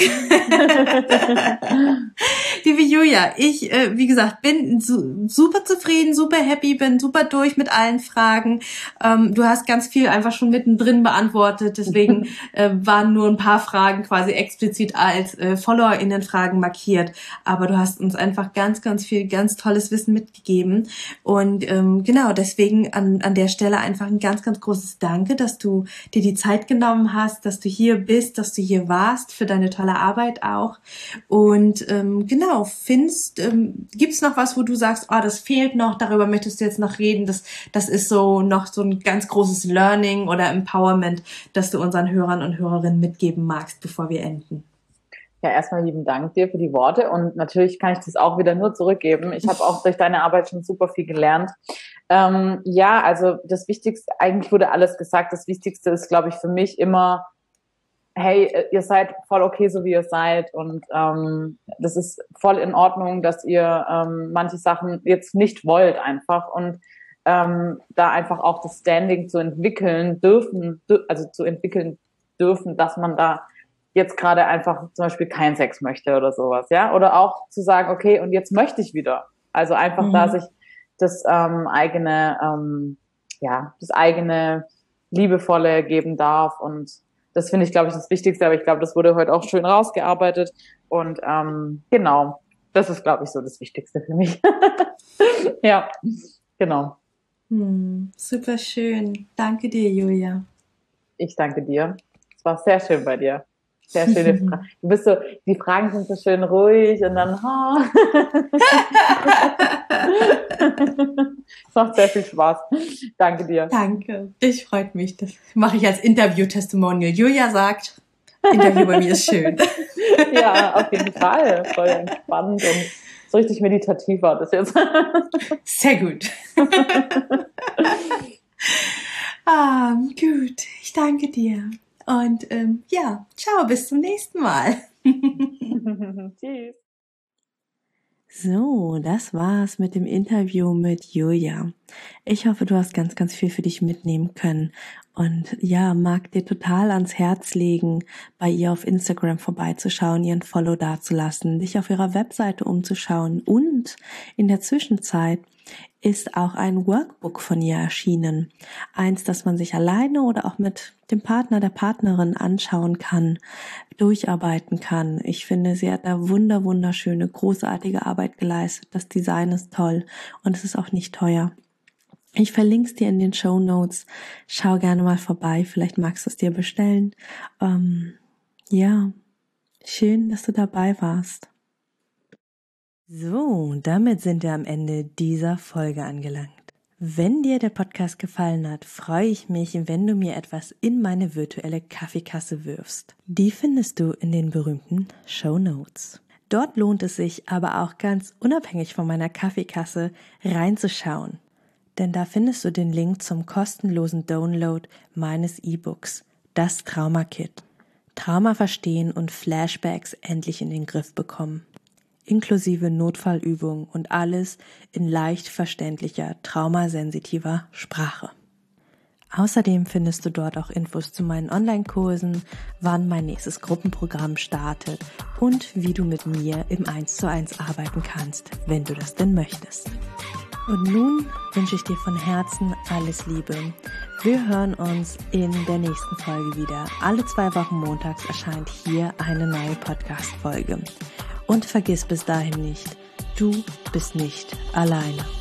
Liebe Julia, ich, äh, wie gesagt, bin su- super zufrieden, super happy, bin super durch mit allen Fragen. Ähm, du hast ganz viel einfach schon mittendrin beantwortet, deswegen äh, waren nur ein paar Fragen quasi explizit als äh, FollowerInnen-Fragen markiert. Aber du hast uns einfach ganz, ganz viel, ganz tolles Wissen mitgegeben. Und ähm, genau, deswegen an, an der Stelle einfach ein ganz, ganz großes Danke, dass du dir die Zeit genommen hast, dass du hier bist, dass du hier warst, für deine tolle Arbeit auch. Und ähm, genau, findest, ähm, gibt's noch was, wo du sagst, oh, das fehlt noch, darüber möchtest du jetzt noch reden, das, das ist so noch so ein ganz großes Learning oder Empowerment, das du unseren Hörern und Hörerinnen mitgeben magst, bevor wir enden? Ja, erstmal lieben Dank dir für die Worte und natürlich kann ich das auch wieder nur zurückgeben. Ich habe auch durch deine Arbeit schon super viel gelernt. Ähm, ja, also das Wichtigste, eigentlich wurde alles gesagt, das Wichtigste ist, glaube ich, für mich immer, hey, ihr seid voll okay, so wie ihr seid und ähm, das ist voll in Ordnung, dass ihr ähm, manche Sachen jetzt nicht wollt einfach und ähm, da einfach auch das Standing zu entwickeln dürfen, also zu entwickeln dürfen, dass man da jetzt gerade einfach zum Beispiel keinen Sex möchte oder sowas, ja, oder auch zu sagen, okay, und jetzt möchte ich wieder, also einfach mhm. da sich das ähm, eigene, ähm, ja, das eigene Liebevolle geben darf und das finde ich, glaube ich, das Wichtigste, aber ich glaube, das wurde heute auch schön rausgearbeitet und ähm, genau, das ist, glaube ich, so das Wichtigste für mich. Ja, genau. Hm, super schön. Danke dir, Julia. Ich danke dir. Es war sehr schön bei dir. Sehr schöne Fragen. Du bist so, die Fragen sind so schön ruhig und dann, oh. Es macht sehr viel Spaß. Danke dir. Danke. Ich freut mich. Das mache ich als Interview-Testimonial. Julia sagt, Interview bei mir ist schön. Ja, auf jeden Fall. Voll entspannt und so richtig meditativ war das jetzt. Sehr gut. Ah, gut. Ich danke dir. Und ähm, ja, ciao, bis zum nächsten Mal. Tschüss. So, das war's mit dem Interview mit Julia. Ich hoffe, du hast ganz, ganz viel für dich mitnehmen können. Und ja, mag dir total ans Herz legen, bei ihr auf Instagram vorbeizuschauen, ihren Follow dazulassen, dich auf ihrer Webseite umzuschauen. Und in der Zwischenzeit ist auch ein Workbook von ihr erschienen. Eins, das man sich alleine oder auch mit dem Partner, der Partnerin anschauen kann, durcharbeiten kann. Ich finde, sie hat da wunder, wunderschöne, großartige Arbeit geleistet. Das Design ist toll und es ist auch nicht teuer. Ich verlinke es dir in den Shownotes. Schau gerne mal vorbei, vielleicht magst du es dir bestellen. Ähm, ja, schön, dass du dabei warst. So, damit sind wir am Ende dieser Folge angelangt. Wenn dir der Podcast gefallen hat, freue ich mich, wenn du mir etwas in meine virtuelle Kaffeekasse wirfst. Die findest du in den berühmten Shownotes. Dort lohnt es sich aber auch ganz unabhängig von meiner Kaffeekasse reinzuschauen. Denn da findest du den Link zum kostenlosen Download meines E-Books, das Trauma-Kit. Trauma verstehen und Flashbacks endlich in den Griff bekommen. Inklusive Notfallübungen und alles in leicht verständlicher, traumasensitiver Sprache. Außerdem findest du dort auch Infos zu meinen Online-Kursen, wann mein nächstes Gruppenprogramm startet und wie du mit mir im eins zu eins arbeiten kannst, wenn du das denn möchtest. Und nun wünsche ich dir von Herzen alles Liebe. Wir hören uns in der nächsten Folge wieder. Alle zwei Wochen montags erscheint hier eine neue Podcast-Folge. Und vergiss bis dahin nicht, du bist nicht alleine.